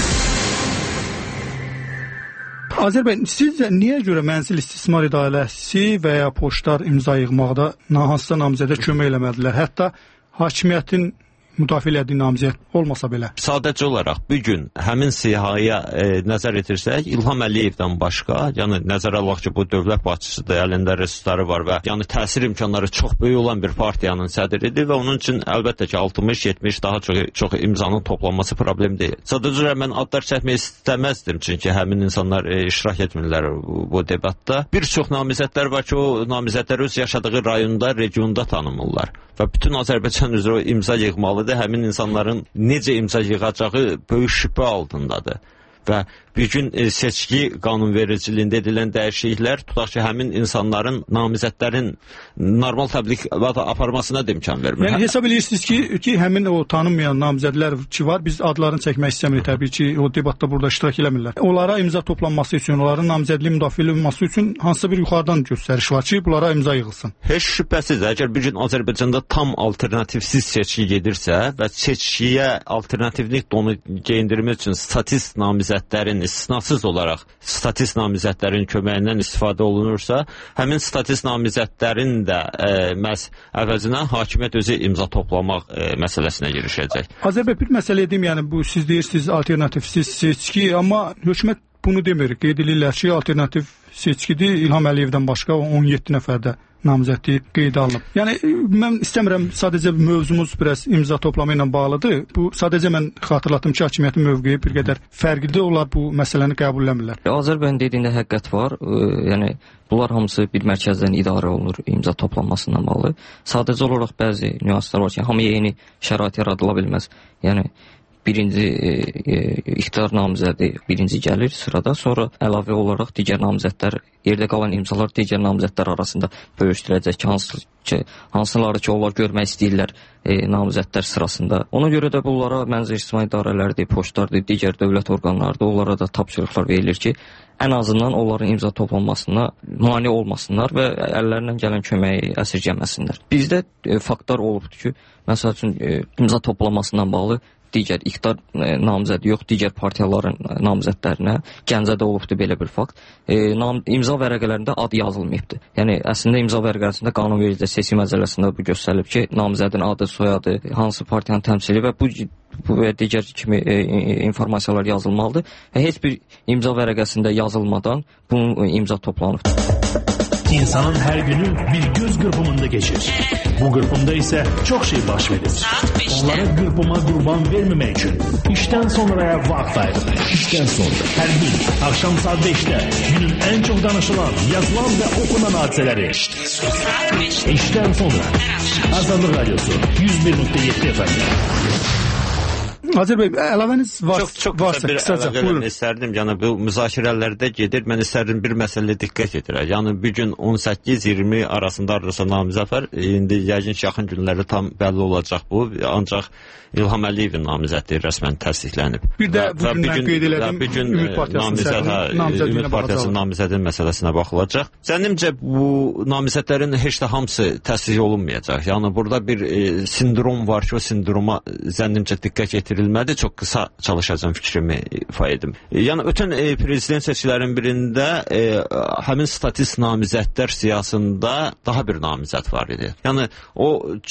Azər bəy, sizcə niyə görə mənzil istismar idarəsi və ya poçtlar imza yığmaqda hansısa namizədə kömək eləmədilər? Hətta hakimiyyətin müdafiə elədiyi namizəd olmasa belə. Sadəcə olaraq bu gün həmin siyahıya nəzər etirsək, İlham Əliyevdən başqa, yəni nəzərə alaq ki, bu dövlət başçısıdır, əlində resursları var və yəni təsir imkanları çox böyük olan bir partiyanın sədridir və onun üçün əlbəttə ki 60-70 daha çox imzanın toplanması problem deyil. Sadəcə olaraq mən adlar çəkmək istəməzdim, çünki həmin insanlar iştirak etmirlər bu debatda. Bir çox namizədlər var ki, o namizədlər öz yaşadığı rayonda, regionda tanımırlar və bütün Azərbaycan üzrə imza yığmalıdır. Həmin insanların necə imza yığacağı böyük şübhə altındadır. Və bir gün seçki qanunvericiliyində edilən dəyişikliklər tutaq ki, həmin insanların namizədlərin normal təbliğat aparmasına da imkan vermir. Yəni hesab edirsiniz ki, həmin o tanınmayan namizədlər ki var, biz adlarını çəkmək istəmirik təbii ki, o debatda burada iştirak eləmirlər. Onlara imza toplanması üçün, onların namizədliyi müdafiə olunması üçün hansısa bir yuxarıdan göstəriş var ki, bunlara imza yığılsın. Heç şübhəsiz, əgər bir gün Azərbaycanda tam alternativsiz seçki gedirsə və seçkiyə alternativlik donu geyindirmək üçün statist namizədlərin istisnasız olaraq statist namizədlərin köməyindən istifadə olunursa, həmin statist namizədlərin də məhz əvəzinə hakimiyyət özü imza toplamaq məsələsinə girişəcək. Azər bəy, bir məsələ edeyim, yəni bu siz deyirsiniz alternativsiz seçki, amma hökumət bunu demir. Qeyd edirlər ki, alternativ seçkidir, İlham Əliyevdən başqa 17 nəfərdə namizədliyi qeydə alınıb. Yəni mən istəmirəm, sadəcə mövzumuz biraz imza toplamı ilə bağlıdır. Bu sadəcə mən xatırlatdım ki, hakimiyyətin mövqeyi bir qədər fərqlidir, onlar bu məsələni qəbul etmirlər. Azər bəyin dediyində həqiqət var. Yəni bunlar hamısı bir mərkəzdən idarə olunur imza toplanmasından bağlı. Sadəcə olaraq bəzi nüanslar var ki, hamıya eyni şərait yaradıla bilməz. Yəni birinci iqtidar namizədi birinci gəlir sırada, sonra əlavə olaraq digər namizədlər, yerdə qalan imzalar digər namizədlər arasında bölüşdürüləcək ki, hansıları ki, onlar görmək istəyirlər namizədlər sırasında. Ona görə də bunlara mənzil ictimai idarələrdir, poçtlardır, digər dövlət orqanlarıdır, onlara da tapşırıqlar verilir ki, ən azından onların imza toplanmasına mane olmasınlar və əllərindən gələn köməyi əsirgəməsinlər. Bizdə faktlar olubdur ki, məsəl üçün imza toplamasından bağlı digər iqtidar namizədi yox, digər partiyaların namizədlərinə. Gəncədə olubdu belə bir fakt. İmza vərəqələrində ad yazılmayıbdı. Yəni əslində imza vərəqəsində qanunvericilikdə seçki məcəlləsində bu göstərilib ki, namizədin adı, soyadı, hansı partiyanın təmsili və bu və digər kimi informasiyalar yazılmalıdır. Və heç bir imza vərəqəsində yazılmadan bunun imza toplanıb. İnsanın her günü bir göz qırpımında geçir. Bu qırpımda ise çok şey baş verir. Onlara qırpıma qurban vermemek için işten sonraya vaxt ayrılır. İşten sonra her gün akşam saat 5'te günün en çok danışılan, yazılan ve okunan hadiseleri. İşten sonra Azadlıq Radyosu 101.7 FM. Azər bəy, əlavəniz varsa qısaca buyurun. İstərdim, yəni bu müzakirələrdə gedir. Mən istərdim bir məsələyə diqqət yetirək. Yəni bu gün 18-20 arasında namizəd var. İndi yəqin ki, yaxın günlərdə tam bəlli olacaq bu. Ancaq İlham Əliyevin namizədliyi rəsmən təsdiqlənib. Bir də bu gün mən qeyd elədim, Ümid Partiyasının namizədin məsələsinə baxılacaq. Zənnimcə bu namizədlərin heç də hamısı təsdiq olunmayacaq. Yəni burada bir sindrom var ki, o sindroma zənnimcə diqqət yetirilmədi. Çox qısa çalışacağım fikrimi ifa edim. Yəni ötən prezident seçkilərinin birində həmin statist namizədlər siyasında daha bir namizəd var idi. Yəni o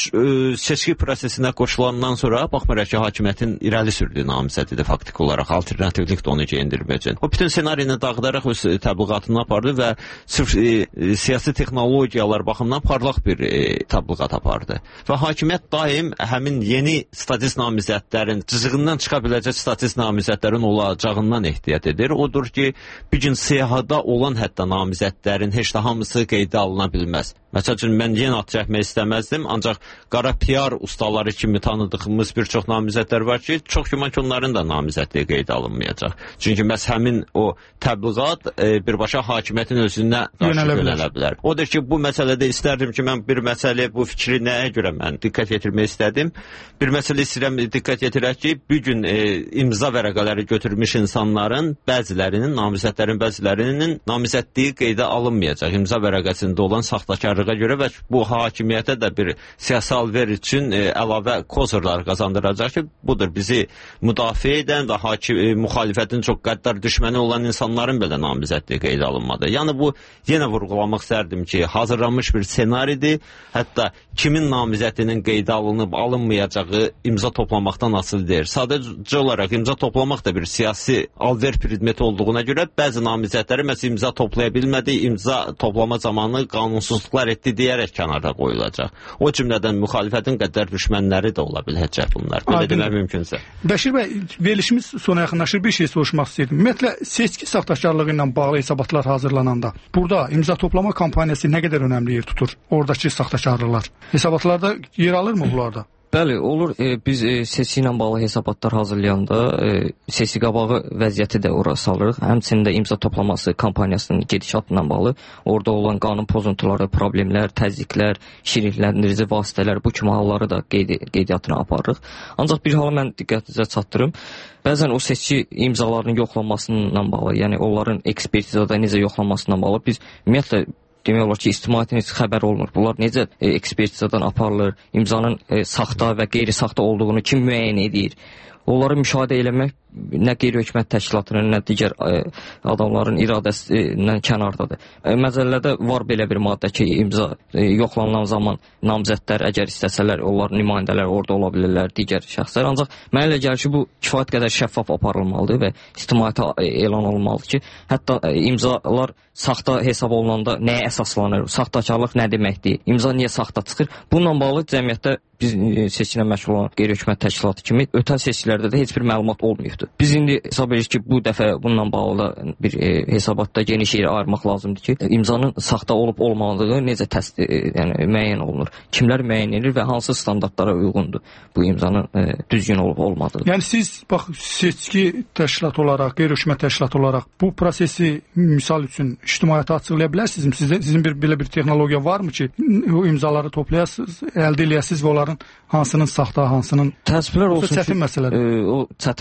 seçki prosesinə qoşulandan sonra baxmayaraq ki, hakimiyyətin irəli sürdüyü namizəd idi faktiki olaraq, alternativlik də onu geyindirməyəcək. O bütün senarini dağıdaraq öz təbliğatını apardı və sırf siyasi texnologiyalar baxımından parlaq bir təbliğat apardı. Və hakimiyyət daim həmin yeni statist namizədlərin, cızığından çıxa biləcək statist namizədlərin olacağından ehtiyat edir. Odur ki, bir gün siyahıda olan hətta namizədlərin heç də hamısı qeydə alına bilməz. Məsəl üçün, mən yenə ad çəkmək istəməzdim, ancaq qara PR ustaları kimi tanıdığımız bir çox namizədlər var ki, çox güman ki, onların da namizədliyi qeydə alınmayacaq. Çünki məhz həmin o təbliğat birbaşa hakimiyyətin özünə qarşı yönələ bilər. Odur ki, bu məsələdə istərdim ki, mən bir məsələ, bu fikri nəyə görə mən diqqət yetirmək istədim? Bir məsələ istəyirəm diqqət yetirək ki, bir gün imza vərəqələri götürmüş insanların bəzilərinin, namizədlərin bəzilərinin namizədliyi qeydə alınmayacaq. İmza vərəqəsində olan saxtakarlığa görə və bu hakimiyyətə də bir siyasi alver üçün əlavə kozurlar qazandıracaq ki, budur bizi müdafiə edən və müxalifətin çox qəddar düşməni olan insanların belə namizədliyi qeydə alınmadı. Yəni bu, yenə vurğulamaq istərdim ki, hazırlanmış bir senaridir. Hətta kimin namizədinin qeydə alınıb alınmayacağı imza toplamaqdan asılı deyir. Sadəcə olaraq imza toplamaq da bir siyasi alver predmeti olduğuna görə bəzi namizədləri məhz imza toplaya bilmədi, imza toplama zamanı qanunsuzluqlar etdi deyərək kənarda qoyulacaq. O cümlədən müxalifətin qəddar düşmənləri də ola biləcək bunlar. Belə demək mümkünsə. Bəşir bəy, verilişimiz sona yaxınlaşır. Bir şey soruşmaq istəyirdim. Ümumiyyətlə, seçki saxtakarlığı ilə bağlı hesabatlar hazırlananda burada imza toplama kampaniyası nə qədər önəmli yer tutur? Oradakı saxtakarlıqlar. Hesabatlarda yer alırmı bunlarda? Bəli, olur. Biz seçki ilə bağlı hesabatlar hazırlayanda seçki qabağı vəziyyəti də ora salırıq. Həmçində imza toplaması kampaniyasının gedişatla bağlı orada olan qanun pozuntuları, problemlər, təzyiqlər, şirinləndirici vasitələr, bu kimi halları da qeydiyyatına aparırıq. Ancaq bir halı mən diqqətinizə çatdırım. Bəzən o seçki imzalarının yoxlanmasından bağlı, yəni onların ekspertizada necə yoxlanmasından bağlı biz ümumiyyətlə demək olar ki, ictimaiyyətin heç xəbər olmur. Bunlar necə ekspertizadan aparılır, imzanın saxta və qeyri-saxta olduğunu kim müəyyən edir? Onları müşahidə eləmək nə qeyri-hökumət təşkilatının, nə digər adamların iradəsindən kənardadır. Məcəllədə var belə bir maddə ki, imza yoxlanılan zaman namizədlər əgər istəsələr, onların nümayəndələri orada ola bilirlər, digər şəxslər. Ancaq mənə elə gəlir ki, bu kifayət qədər şəffaf aparılmalıdır və ictimaiyyətə elan olunmalıdır ki, hətta imzalar saxta hesab olunanda nəyə əsaslanır, saxtakarlıq nə deməkdir, imza niyə saxta çıxır? Bununla bağlı cəmiyyətdə biz seçkilə məşğul olan qeyri-hökumət təşkilatı kimi ötən seçkilərdə də heç bir məlumat olmayıbdır. Biz indi hesab edirik ki, bu dəfə bununla bağlı bir hesabatda geniş yeri ayırmaq lazımdır ki, imzanın saxta olub-olmadığı necə yəni müəyyən olunur, kimlər müəyyən edir və hansı standartlara uyğundur bu imzanın düzgün olub-olmadığı. Yəni siz bax seçki təşkilatı olaraq, qeyri-hökumət təşkilatı olaraq bu prosesi misal üçün ictimaiyyətə açıqlaya bilərsiniz? Sizin belə bir texnologiya varmı ki, o imzaları toplayasınız, əldə eləyəsiniz və onların hansının saxta, hansının təəssüflər olsun çətin məsələdir. O çətin məsələdir.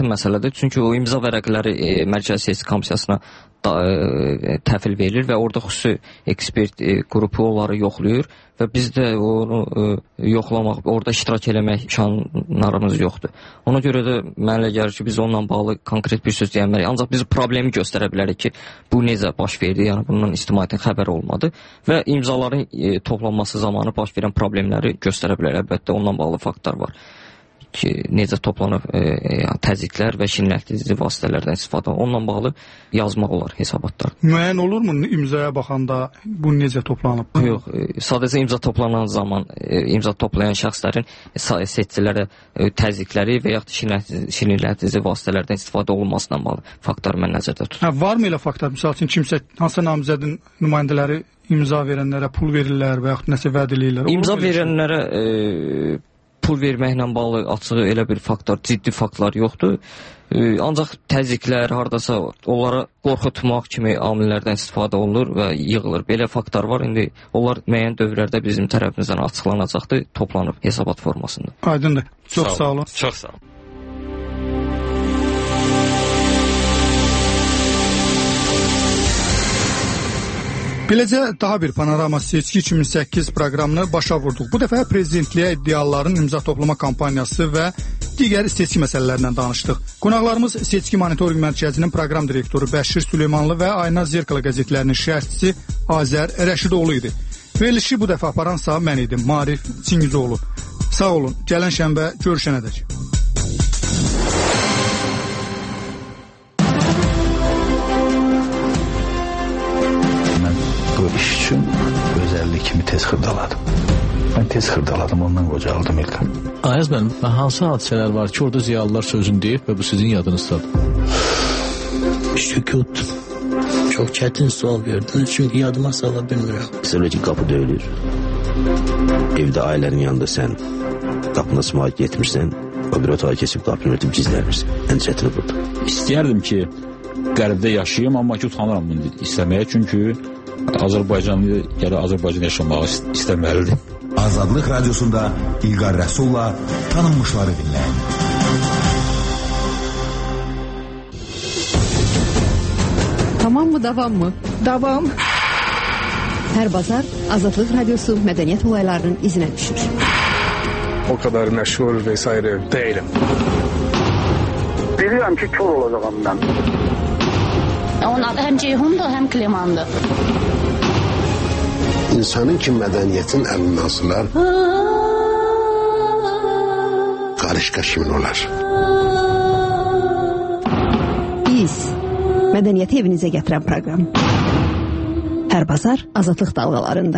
faktlardır. Çünki o imza vərəqələri Mərkəzi Seçki Komissiyasına təhvil verilir və orada xüsusi ekspert qrupu onları yoxlayır və biz də onu yoxlamaq, orada iştirak eləmək imkanlarımız yoxdur. Ona görə də mənə elə gəlir ki, biz onunla bağlı konkret bir söz deyəmərik. Ancaq biz problemi göstərə bilərik ki, bu necə baş verdi, yəni bundan ictimaiyyətin xəbəri olmadı və imzaların toplanması zamanı baş verən problemləri göstərə bilər. Əlbəttə onunla bağlı faktlar var ki, necə toplanıb təzyiqlər və şirinləşdirici vasitələrdən istifadə onunla bağlı yazmaq olar hesabatlar. Müəyyən olurmu imzaya baxanda bu necə toplanıb? Yox, sadəcə imza toplanan zaman imza toplayan şəxslərin seçicilərə təzyiqləri və yaxud şirinləşdirici vasitələrdən istifadə olunmasına bağlı faktlar mən nəzərdə tuturam. Varmı elə faktlar? Məsəl üçün kimsə hansı namizədin nümayəndələri imza verənlərə pul verirlər və yaxud nəsə vəd edirlər? İmza verənlərə pul verməklə bağlı açığı elə bir faktor, ciddi faktlar yoxdur. Ancaq təzyiqlər, hardasa onlara qorxutmaq kimi amillərdən istifadə olunur və yığılır. Belə faktlar var. İndi onlar müəyyən dövrlərdə bizim tərəfimizdən açıqlanacaqdır, toplanıb hesabat formasında. Aydındır. Çox sağ olun. Çox sağ olun. Beləcə daha bir Panorama Seçki 2008 proqramını başa vurduq. Bu dəfə prezidentliyə iddiaların imza toplama kampaniyası və digər seçki məsələlərindən danışdıq. Qonaqlarımız Seçki Monitorinq Mərkəzinin proqram direktoru Bəşir Süleymanlı və Ayna Zerkala qəzetlərinin şərhçisi Azər Rəşidoğlu idi. Verilişi bu dəfə aparansa mən idim, Marif Çingizoğlu. Sağ olun, gələn şənbə görüşənədək. Bu iş üçün özəllik kimi tez xırdaladım. Mən tez xırdaladım, ondan qocaldım İlqar. Ayaz mənim, hansı hadisələr var ki, orada ziyalılar sözünü deyib və bu sizin yadınızdadır? Sükut. Çox çətin sual verdiniz, çünki yadıma sala bilmirəm. Məsələ ki, qapı döyülür. Evdə ailənin yanında sən qapını açmağa getmirsən, o bir otağa keçib qapını örtüb gizlənirsən. Ən çətini budur. İstəyərdim ki, qərbdə yaşayayım, amma ki, utanıram bunu istəməyə, çünki Azərbaycanlı gələ Azərbaycan yaşamağı istəməlidir. Azadlıq Radiosunda İlqar Rəsulla tanınmışları dinləyin. Tamam mı, davam mı? Davam. Hər bazar Azadlıq Radiosu mədəniyyət olaylarının izinə düşür. O kadar məşhur vesaire değilim. Bilirəm ki, kör olacağım mən. Onun adı həm Ceyhundur, həm Klimandır. İnsanın ki mədəniyyətin əlindən asılar, qarışqa kimin olar? Biz, mədəniyyəti evinizə gətirən proqram. Hər bazar Azadlıq dalğalarında.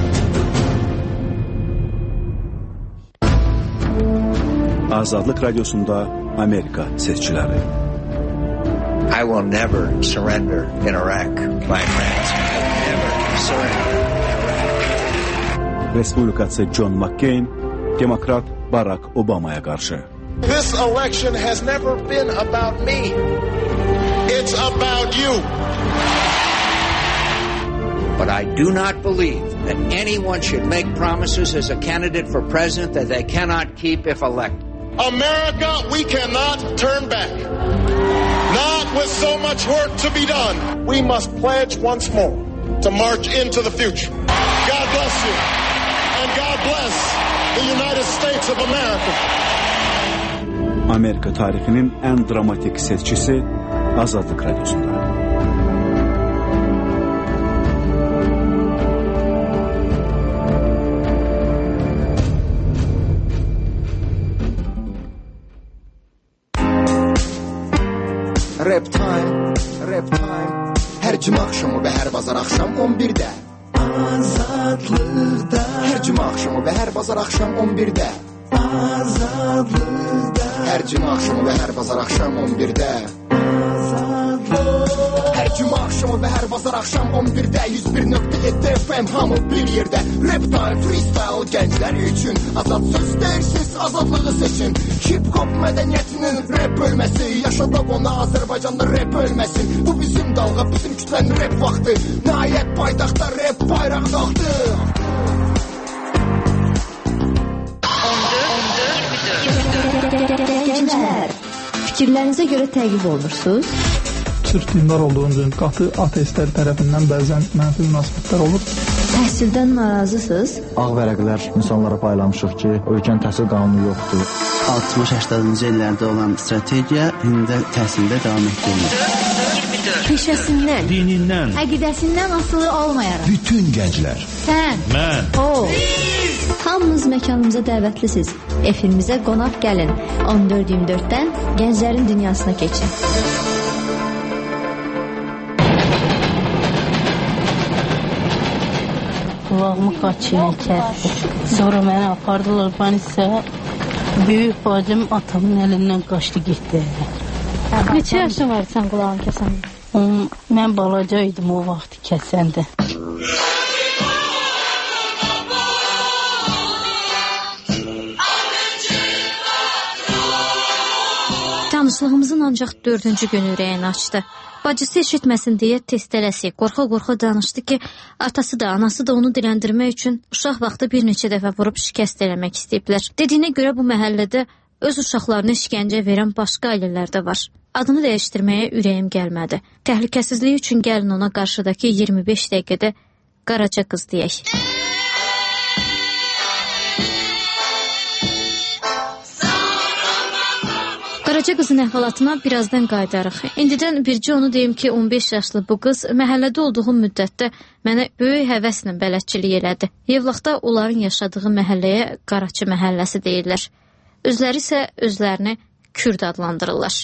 Azadlıq Radiosunda Amerika seçkiləri. I will never surrender in Iraq, my friends. I will never surrender. Respublikaçı John McCain, Demokrat Barack Obama'ya qarşı. This election has never been about me. It's about you. But I do not believe that anyone should make promises as a candidate for president that they cannot keep if elected. America, we cannot turn back. Not with so much work to be done. We must pledge once more to march into the future. God bless you. And God bless the United States of America. Amerika tarixinin ən dramatik seçkisi Azadlıq Radiosunda. Rap time, rap time. Hər cümə axşamı və hər bazar axşam 11-də. Azadlıqda. Hər cümə axşamı və hər bazar axşam 11-də. Azadlıqda. Hər cümə axşamı və hər bazar axşam 11-də. Hər cümə axşamı və hər bazar axşam 11-də 101.7 FM hamı bir yerdə. Rap time, freestyle gənclər üçün. Azad söz deyirsiz, azadlığı seçin. Hip-hop mədəniyyətinin rap bölməsi. Yaşadaq ona Azərbaycanda rap ölməsin. Bu bizim dalğa, bizim kütlənin rap vaxtı. Nəhayət paytaxtda rap bayraq qalxdı. Fikirlərinizə görə təqib olunursunuz? Sırf dindar olduğum üçün qatı ateistlər tərəfindən bəzən mənfi münasibətlər olur. Təhsildən narazısınız? Ağ vərəqlər insanlara paylamışıq ki, ölkənin təhsil qanunu yoxdur. 60-80-cı illərdə olan strategiya indi təhsildə davam etdirilir. Peşəsindən, dinindən, əqidəsindən asılı olmayaraq. Bütün gənclər. Sən, mən, o. Hamınız məkanımıza dəvətlisiniz. Efimizə qonaq gəlin. 14-24-dən gənclərin dünyasına keçin. Qulağımı qaçıya kərdi. Sonra məni apardılar Banisaya. Böyük bacım atamın əlindən qaçdı getdi. Neçə yaşın var sən qulağını kəsəndə? Mən balaca idim o vaxt kəsəndə. Tanışlığımızın ancaq 4-cü günü ürəyini açdı. Bacısı eşitməsin deyə tez-tələsi, qorxa-qorxa danışdı ki, atası da, anası da onu diləndirmək üçün uşaq vaxtı bir neçə dəfə vurub şikəst eləmək istəyiblər. Dediyinə görə bu məhəllədə öz uşaqlarını işgəncə verən başqa ailələr də var. Adını dəyişdirməyə ürəyim gəlmədi. Təhlükəsizliyi üçün gəlin ona qarşıdakı 25 dəqiqədə Qaraca qız deyək. Qaraca qızın əhvalatına birazdan qayıdarıq. İndidən bircə onu deyim ki, 15 yaşlı bu qız məhəllədə olduğu müddətdə mənə böyük həvəslə bələdçilik elədi. Yevlaxda onların yaşadığı məhəlləyə Qaraçı məhəlləsi deyirlər. Özləri isə özlərini Kürd adlandırırlar.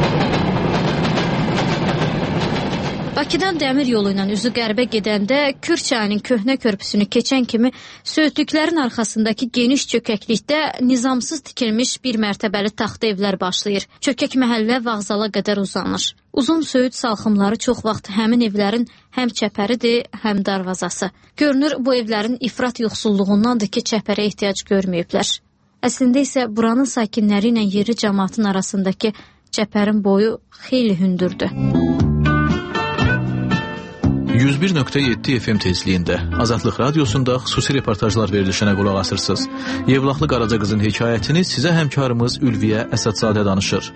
Bakıdan dəmir yolu ilə üzü qərbə gedəndə Kür çayının köhnə körpüsünü keçən kimi söğütlüklərin arxasındakı geniş çökəklikdə nizamsız tikilmiş bir mərtəbəli taxta evlər başlayır. Çökək məhəllə vağzala qədər uzanır. Uzun söyüd salxımları çox vaxt həmin evlərin həm çəpəridir, həm darvazası. Görünür, bu evlərin ifrat yoxsulluğundandır ki, çəpərə ehtiyac görməyiblər. Əslində isə buranın sakinləri ilə yerli cəmaatın arasındakı çəpərin boyu xeyli hündürdür. 101.7 FM tezliyində Azadlıq Radiosunda xüsusi reportajlar verilişinə qulaq asırsınız. Yevlaxlı Qaraca qızın hekayətini sizə həmkarımız Ülviyə Əsədzadə danışır.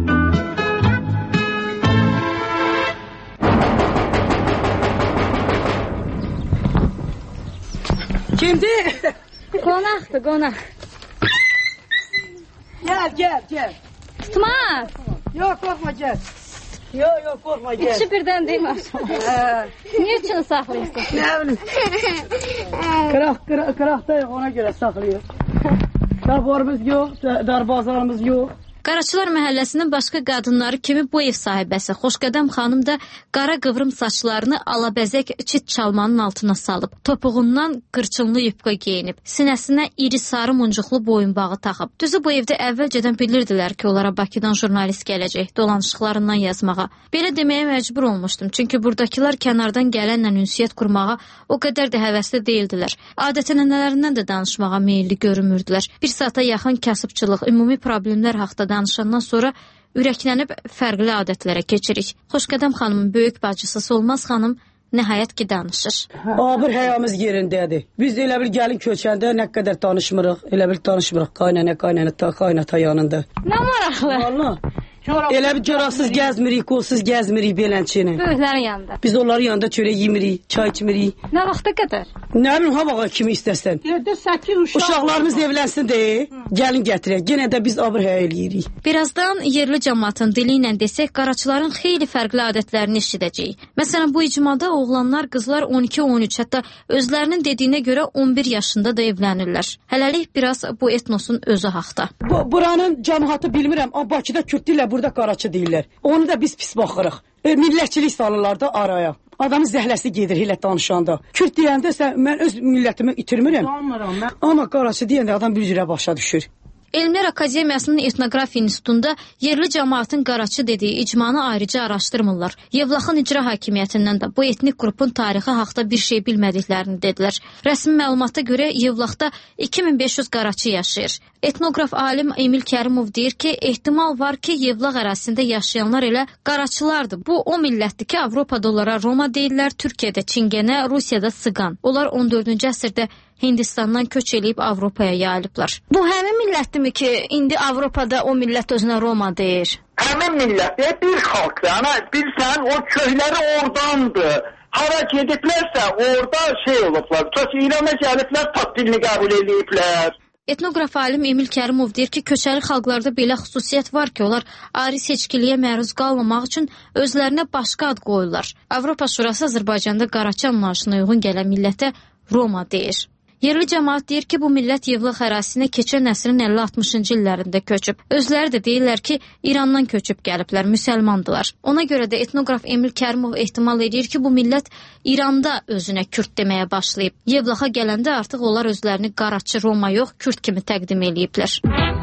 Kimdir? Qonaqdır, qonaq. Gəl. Tutma. Yox, qorxma, gəl. Yox, qorxma, gəl. İkisi birdən deyim. Niyə üçün saxlayırsın? Nə bilim. Qıraqdayıq, ona görə saxlayıq. Davarımız yox, darbazarımız yox. Qaraçılar məhəlləsinin başqa qadınları kimi bu ev sahibəsi Xoşqədəm xanım da qara qıvrım saçlarını alabəzək çit çalmanın altına salıb, topuğundan qırçınlı yupqa geyinib, sinəsinə iri sarı muncuqlu boyunbağı taxıb. Düzü bu evdə əvvəlcədən bilirdilər ki, onlara Bakıdan jurnalist gələcək, dolanışıqlarından yazmağa. Belə deməyə məcbur olmuşdum, çünki buradakılar kənardan gələnlə ünsiyyət qurmağa o qədər də həvəsli deyildilər. Adət-ənənələrindən də danışmağa meyilli görünmürdülər. Bir saata yaxın kasıbçılıq, ümumi problemlər haqqında danışandan sonra ürəklənib fərqli adətlərə keçirik. Xoşqədəm xanımın böyük bacısı Solmaz xanım nəhayət ki danışır. Abır həyamız yerindədir. Biz elə bil gəlin köçəndə nə qədər danışmırıq, elə bil danışmırıq qaynata yanında. Nə maraqlı. Vallahi. Elə bir coraqsız gəzmirik, qolsuz gəzmirik belənçini. Böyüklərin yanında. Biz onların yanında çörək yemirik, çay içmirik. Nə vaxta qədər? Nə bilim, havağa kimi istəsən. 7-8 uşaq. Uşaqlarımız evlənsin deyə, gəlin gətirək. Yenə də biz abır həya eləyirik. Birazdan yerli cəmaatın dili ilə desək, qaraçıların xeyli fərqli adətlərini eşidəcəyik. Məsələn, bu icmada oğlanlar, qızlar 12-13, hətta özlərinin dediyinə görə 11 yaşında da evlənirlər. Hələlik biraz bu etnosun özü haqda. Buranın cəmaatı bilmirəm, amma Bakıda Kürd deyirlər, burada qaraçı deyirlər. Onu da biz pis baxırıq. Millətçilik salırlar da araya. Adamın zəhləsi gedir elə danışanda. Kürd deyəndə mən öz millətimi itirmirəm. Amma qaraçı deyəndə adam bir cürə başa düşür. Elmlər Akademiyasının Etnografiya İnstitutunda yerli cəmaatın qaraçı dediyi icmanı ayrıca araşdırmırlar. Yevlaxın icra hakimiyyətindən də bu etnik qrupun tarixi haqda bir şey bilmədiklərini dedilər. Rəsmi məlumata görə Yevlaxda 2500 qaraçı yaşayır. Etnoqraf alim Emil Kərimov deyir ki, ehtimal var ki, Yevlax ərazisində yaşayanlar elə qaraçılardır. Bu o millətdir ki, Avropada onlara Roma deyirlər, Türkiyədə Çingənə, Rusiyada Sıqan. Onlar 14-cü əsrdə Hindistandan köç eləyib Avropaya yayılıblar. Bu həmin millətdirmi ki, indi Avropada o millət özünə Roma deyir? Həmin millət bir xalqdır. Ana, bilsən, o köyləri oradandır. Hara gediblərsə, orada olublar. Çox İrana gəliblər, tat dilini qəbul ediblər. Etnoqraf alim Emil Kərimov deyir ki, köçəri xalqlarda belə xüsusiyyət var ki, onlar ari seçkiliyə məruz qalmamaq üçün özlərinə başqa ad qoyurlar. Avropa Şurası Azərbaycanda Qaraçı anlayışına uyğun gələn millətə Roma deyir. Yerli cəmaət deyir ki, bu millət Yevlax ərazisinə keçən əsrin 50-60-cı illərində köçüb. Özləri də deyirlər ki, İrandan köçüb gəliblər, müsəlmandılar. Ona görə də etnoqraf Emil Kərimov ehtimal edir ki, bu millət İranda özünə Kürd deməyə başlayıb. Yevlaxa gələndə artıq onlar özlərini Qaraçı, Roma yox, Kürd kimi təqdim eləyiblər.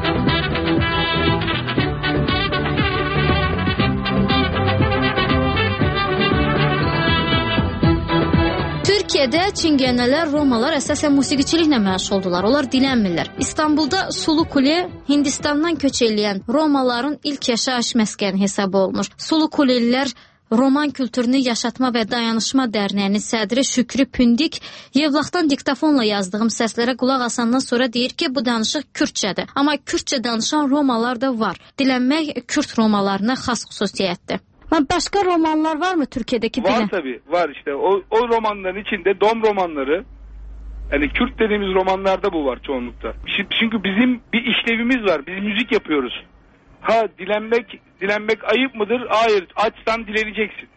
Türkiyədə çingənələr, Romalar əsasən musiqiçiliklə məşğuldular. Onlar dilənmirlər. İstanbulda Sulu Kule Hindistandan köç eləyən Romaların ilk yaşayış məskəni hesab olunur. Sulu Kulelilər Roman kültürünü yaşatma və dayanışma dərnəyinin sədri Şükrü Pündik Yevlaxdan diktafonla yazdığım səslərə qulaq asandan sonra deyir ki, bu danışıq Kürdçədir. Amma Kürdçə danışan Romalar da var. Dilənmək Kürd Romalarına xas xüsusiyyətdir. Başka romanlar var mı Türkiye'deki dile? Var tabii, var işte. O romanların içinde Dom romanları, yani Kürt dediğimiz romanlarda bu var çoğunlukta. Çünkü bizim bir işlevimiz var. Biz müzik yapıyoruz. Ha dilenmek ayıp mıdır? Hayır, açsan dileneceksin.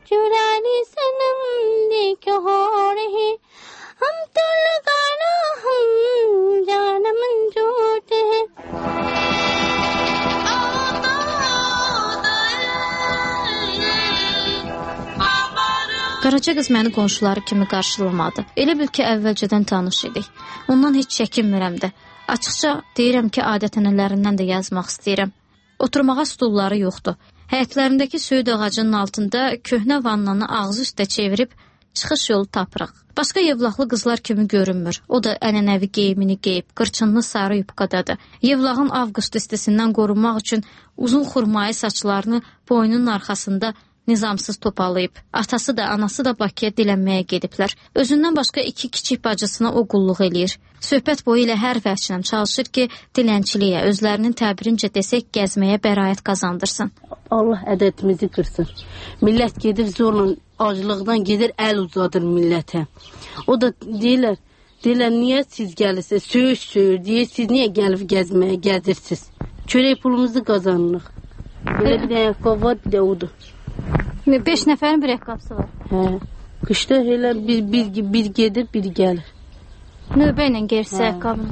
Qaraca qız məni qonşuları kimi qarşılamadı. Elə bil ki, əvvəlcədən tanış idik. Ondan heç çəkinmirəm də. Açıqca deyirəm ki, adət-ənənələrindən də yazmaq istəyirəm. Oturmağa stulları yoxdur. Həyətlərindəki söyüd ağacının altında köhnə vannanı ağzı üstə çevirib çıxış yolu tapırıq. Başqa Yevlaxlı qızlar kimi görünmür. O da ənənəvi geyimini geyib, qırçınlı sarı yubqadadır. Yevlaxın avqust istisindən qorunmaq üçün uzun xurmayı saçlarını boynunun arxasında nizamsız topalayıb. Atası da, anası da Bakıya dilənməyə gediblər. Özündən başqa 2 kiçik bacısına o qulluq eləyir. Söhbət boyu ilə hər vəhşinəm çalışır ki, dilənçiliyə, özlərinin təbirincə desək, gəzməyə bəraət qazandırsın. Allah ədədimizi qırsın. Millət gedir zorla, acılıqdan gedir, əl uzadır millətə. O da deyirlər, niyə siz gəlirsiniz, söyür, deyir, siz niyə gəlib gəzməyə, gəzirsiniz? Çörək pulumuzu qazanırıq. Belə bir ayaqqabı var, bir də odur. 5 nəfərin bir ayaqqabısı var. Hə. Qışda elə bir gedir, bir gəlir. Növbə ilə gerisi ayaqqabını.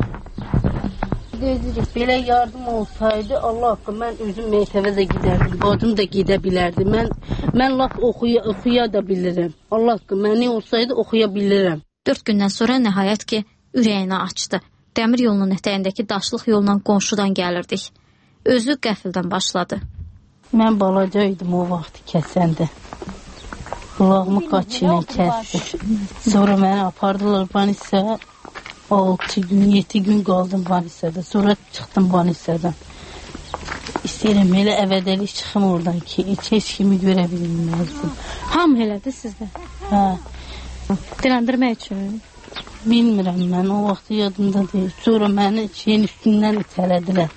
Belə yardım olsaydı, Allah haqqı, mən özüm məktəbə də gedərdim, bacım da gedə bilərdi. Mən laf oxuya da bilirəm. Allah haqqı, məni olsaydı oxuya bilirəm. 4 gündən sonra nəhayət ki, ürəyini açdı. Dəmir yolunun ətəyindəki daşlıq yolla qonşudan gəlirdik. Özü qəfildən başladı. Mən balaca idim o vaxt kəsəndə. Qulağımı qaç ilə kəsdi. Sonra məni apardılar Banisaya. 6 gün, 7 gün qaldım Banisada. Sonra çıxdım Banisa'dan. İstəyirəm elə əvədəlik çıxım oradan ki, heç kimi görə bilməyəzdim. Ham elədi sizdə? Hə. Diləndirmək üçün? Bilmirəm mən, o vaxt yadımda deyil. Sonra məni şeyin üstündən itələdilər.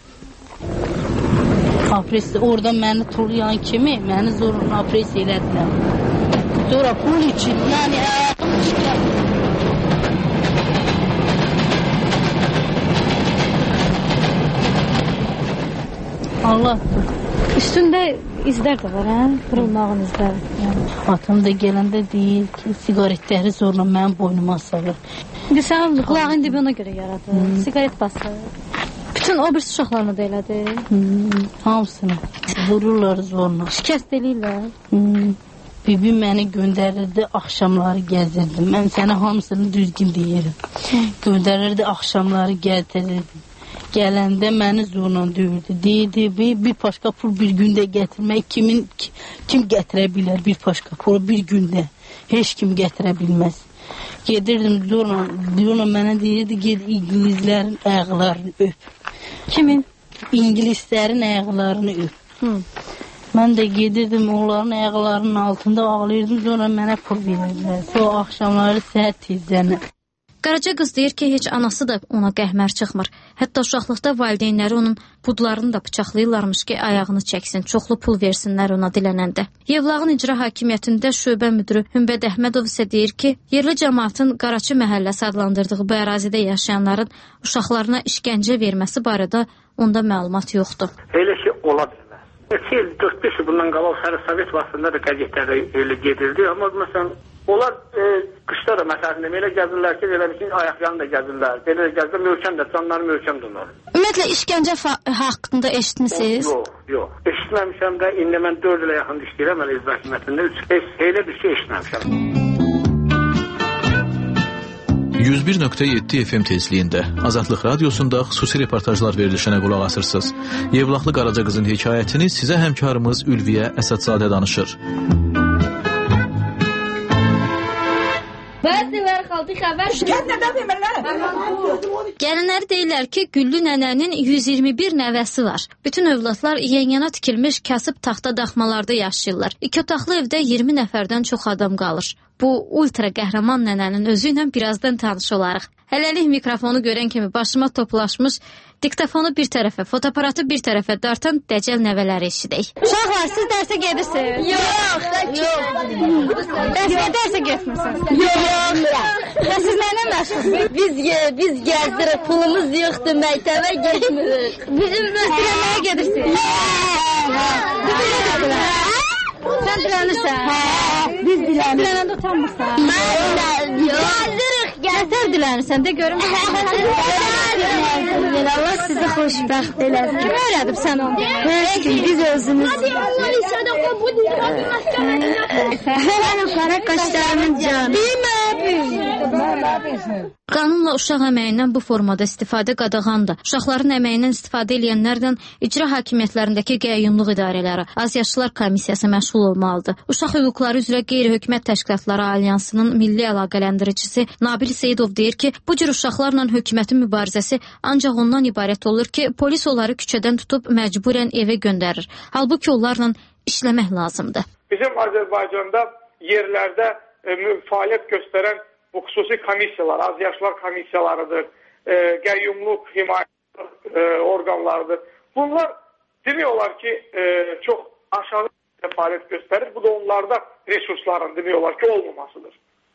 Orada məni tulayan kimi məni zorla apres elədilər. Sonra pul üçün, yəni ayağım çıxar. Allah. Üstündə izlər də var, hə? Vurulmağın izləri. Yəni, atam da gələndə deyir ki, sigaretləri zorla mənim boynuma salır. İndi sən qulağın dibi ona görə yaradır. Sigaret basır. Bütün o bir uşaqlarını da elədi. Hamısını. Vururlar zorla. Şikəst eləyirlər. Bibim məni göndərirdi, axşamları gəzirdim. Mən sənə hamısını düzgün deyirəm. Göndərirdi, axşamları gəzirdim. Gələndə məni zorla döyürdü. Deyirdi, bir başqa pul bir gündə gətirmək kim gətirə bilər bir başqa pul bir gündə? Heç kim gətirə bilməz. Gedirdim zorla mənə deyirdi, ged İngilizlərin ayaqlarını öp. Kimin? İngilizlərin ayaqlarını öp. Mən də gedirdim onların ayaqlarının altında ağlayırdım, sonra mənə pul verirdilər. Sonra axşamları səhər tezdən. Qaraca qız deyir ki, heç anası da ona qəhmər çıxmır. Hətta uşaqlıqda valideynləri onun budlarını da bıçaqlayırlarmış ki, ayağını çəksin, çoxlu pul versinlər ona dilənəndə. Yevlağın icra hakimiyyətində şöbə müdürü Hümbət Əhmədov isə deyir ki, yerli cəmaatın Qaraçı məhəlləsi adlandırdığı bu ərazidə yaşayanların uşaqlarına işgəncə verməsi barədə onda məlumat yoxdur. Elə şey ola bilməz. 4-5 il bundan qabaq Sovet vaxtında da qəzetlərdə elə gedirdi, amma məsələn onlar qışda da məsələn elə gəzirlər ki, elə bir şey ayaqlarını da gəzirlər. Belə gəzirlər, möhkəm də, canları möhkəm durur. Ümumiyyətlə işgəncə haqqında eşitmisiniz? Yox. Eşitməmişəm də, indi mən 4 ilə yaxın işləyirəm, mən icra hakimiyyətində elə bir şey eşitməmişəm. 101.7 FM tezliyində Azadlıq Radiosunda xüsusi reportajlar verilişinə qulaq asırsınız. Yevlaxlı Qaraca qızın hekayətini sizə həmkarımız Ülviyə Əsədzadə danışır. Gəlinləri deyirlər ki, Güllü nənənin 121 nəvəsi var. Bütün övladlar yan-yana tikilmiş kasıb taxta daxmalarda yaşayırlar. 2 otaqlı evdə 20 nəfərdən çox adam qalır. Bu ultra qəhrəman nənənin özü ilə birazdan tanış olarıq. Hələlik mikrofonu görən kimi başıma toplaşmış, diktafonu bir tərəfə, fotoaparatı bir tərəfə dartan dəcəl nəvələri eşidək. Uşaqlar, siz dərsə gedirsiniz? Yox. Dərsə getmirsiniz? Yox. Siz mənə məşğulsunuz? Biz gəzdirik, pulumuz yoxdur, məktəbə getmirik. Bizim diləməyə gedirsiniz? Sən dilənirsən? Biz dilənir. Dilənəndə utanmırsan? Mən dilənirıq. Gəzər dilənirsən də görüm. Allah sizi xoşbəxt eləsin. Kim öyrədib sən onu? Heç kim, biz özümüz. Mənim qara qaşlarımın canı. Qanunla uşaq əməyindən bu formada istifadə qadağandır. Uşaqların əməyindən istifadə edənlərdən icra hakimiyyətlərindəki qəyyumluq idarələri, azyaşlılar komissiyası məşğul olmalıdır. Uşaq hüquqları üzrə qeyri-hökumət təşkilatları alyansının milli əlaqələndiricisi Nabil Seyidov deyir ki, bu cür uşaqlarla hökumətin mübarizəsi ancaq ondan ibarət olur ki, polis onları küçədən tutub məcburən evə göndərir. Halbuki onlarla işləmək lazımdır. Bizim Azərbaycanda yerlərdə fəaliyyət göstərən bu xüsusi komissiyalar, azyaşlar komissiyalarıdır, qəyyumluq, himayət orqanlarıdır. Bunlar demək olar ki, çox aşağı fəaliyyət göstərir. Bu da onlarda resursların demək olar ki, olmamasıdır.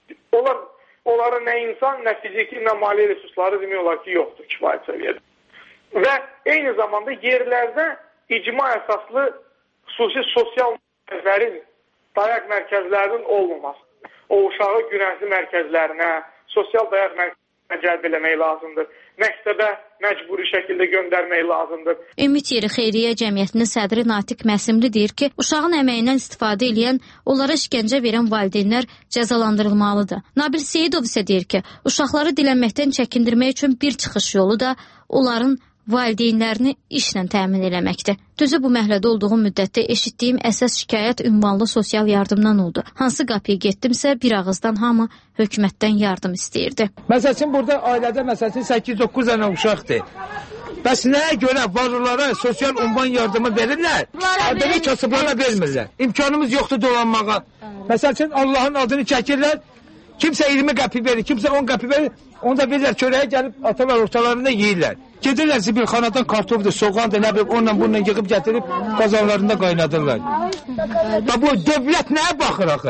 Onların nə insan, nə fiziki, nə mali resursları demək olar ki, yoxdur kifayət səviyyədə. Və eyni zamanda yerlərdə icma əsaslı xüsusi sosial mərkəzlərin, dayaq mərkəzlərinin olmaması. O uşağı günəhzi mərkəzlərinə, sosial dayaq mərkəzlərinə cəlb eləmək lazımdır. Məktəbə məcburi şəkildə göndərmək lazımdır. Ümid Yeri Xeyriyyə Cəmiyyətinin sədri Natiq Məsimli deyir ki, uşağın əməyindən istifadə edən, onlara işgəncə verən valideynlər cəzalandırılmalıdır. Nabil Seyidov isə deyir ki, uşaqları dilənməkdən çəkindirmək üçün bir çıxış yolu da onların valideynlərini işlə təmin eləməkdir. Düzü bu məhəllədə olduğum müddətdə eşitdiyim əsas şikayət ünvanlı sosial yardımdan oldu. Hansı qapıya getdimsə bir ağızdan hamı hökumətdən yardım istəyirdi. Məsələn, burada ailədə 8-9 dənə uşaqdır. Bəs nəyə görə varlılara sosial ünvan yardımı verirlər? Belə kasıblara vermirlər. İmkanımız yoxdur dolanmağa. Məsələn, Allahın adını çəkirlər. Kimsə 20 qəpi verir, kimsə 10 qəpi verir. Onda verirlər çörəyə gəlib atalar ortalarında yeyirlər. Gedirlər zibilxanadan kartofdur, soğandır, nə bilib onunla bununla yığıb gətirib qazanlarında qaynadırlar. Bu dövlət nəyə baxır axı?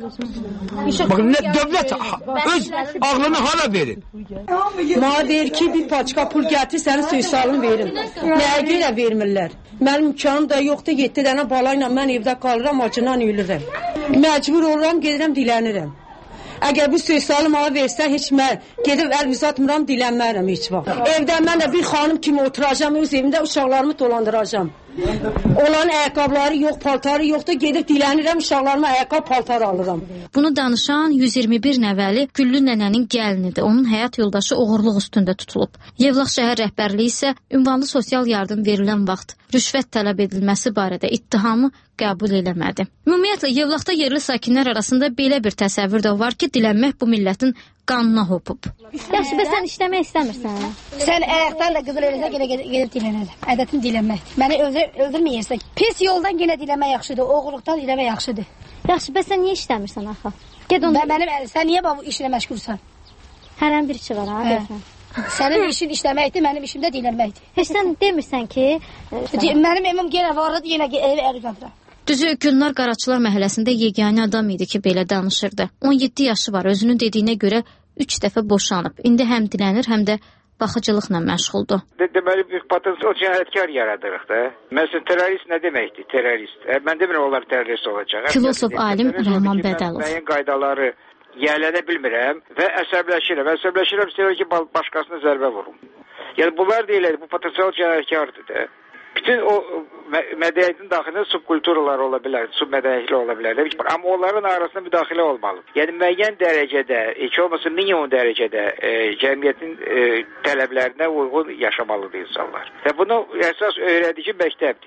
Baxın, dövlət öz ağlını hala verir. Mənə deyir ki, bir paçka pul gətir, sənin suysalını verin. Nəyə görə vermirlər? Mənim imkanım da yoxdur, 7 dənə balayla mən evdə qalıram, acından ölürəm. Məcbur oluram, gedirəm, dilənirəm. Əgər bu suysalı mənə versən, heç mən gedib əl uzatmıram, dilənmərəm heç vaxt. Evdə mən də bir xanım kimi oturacam, öz evimdə uşaqlarımı dolandıracam. Onların ayaqqabıları yox, paltarı yoxdur, gedib dilənirəm, uşaqlarıma ayaqqabı, paltar alıram. Bunu danışan 121 nəvəli Güllü nənənin gəlinidir. Onun həyat yoldaşı oğurluq üstündə tutulub. Yevlax şəhər rəhbərliyi isə ünvanlı sosial yardım verilən vaxt rüşvət tələb edilməsi barədə ittihamı qəbul eləmədi. Ümumiyyətlə, Yevlaxda yerli sakinlər arasında belə bir təsəvvür də var ki, dilənmək bu millətin qanuna hopub. Yaxşı, bəs sən işləmək istəmirsən? Sən ayaqdan da qızıl eləsə, gedib dilənərəm. Ədətin dilənməkdir. Məni öldürməyirsən. Pis yoldan yenə dilənmək yaxşıdır, oğurluqdan dilənmək yaxşıdır. Yaxşı, bəs sən niyə işləmirsən axı? Sən niyə bu işlə məşğulsan? Hərən bir işi var, ha, deyəsən. Sənin işin işləməkdir, mənim işim də dinlənməkdir. Heç sən demirsən ki... Mənim evim yenə vardı, yenə evi əri götürəm. Düzü, Gülnar Qaraçılar məhəlləsində yeganə adam idi ki, belə danışırdı. 17 yaşı var, özünün dediyinə görə 3 dəfə boşanıb. İndi həm dilənir, həm də baxıcılıqla məşğuldur. Deməli, bir potensial cinayətkar yaradırıq da. Məsələn, terrorist nə deməkdir? Terrorist. Mən demirəm, onlar terrorist olacaq. Filosof alim Rəhman Bədəlov. Müəyyən qaydaları yiyələnə bilmirəm və əsəbləşirəm. Əsəbləşirəm, istəyirəm ki, başqasına zərbə vurum. Yəni, bunlar deyilər, bu potensial cinayətkardır da. Bütün o mədəniyyətin daxilində subkulturalar ola bilər, submədəniyyətli ola bilər. Amma onların arasında müdaxilə olmalı. Yəni müəyyən dərəcədə, heç olmasa minimum dərəcədə cəmiyyətin tələblərinə uyğun yaşamalıdır insanlar. Və bunu əsas öyrədici məktəbdir.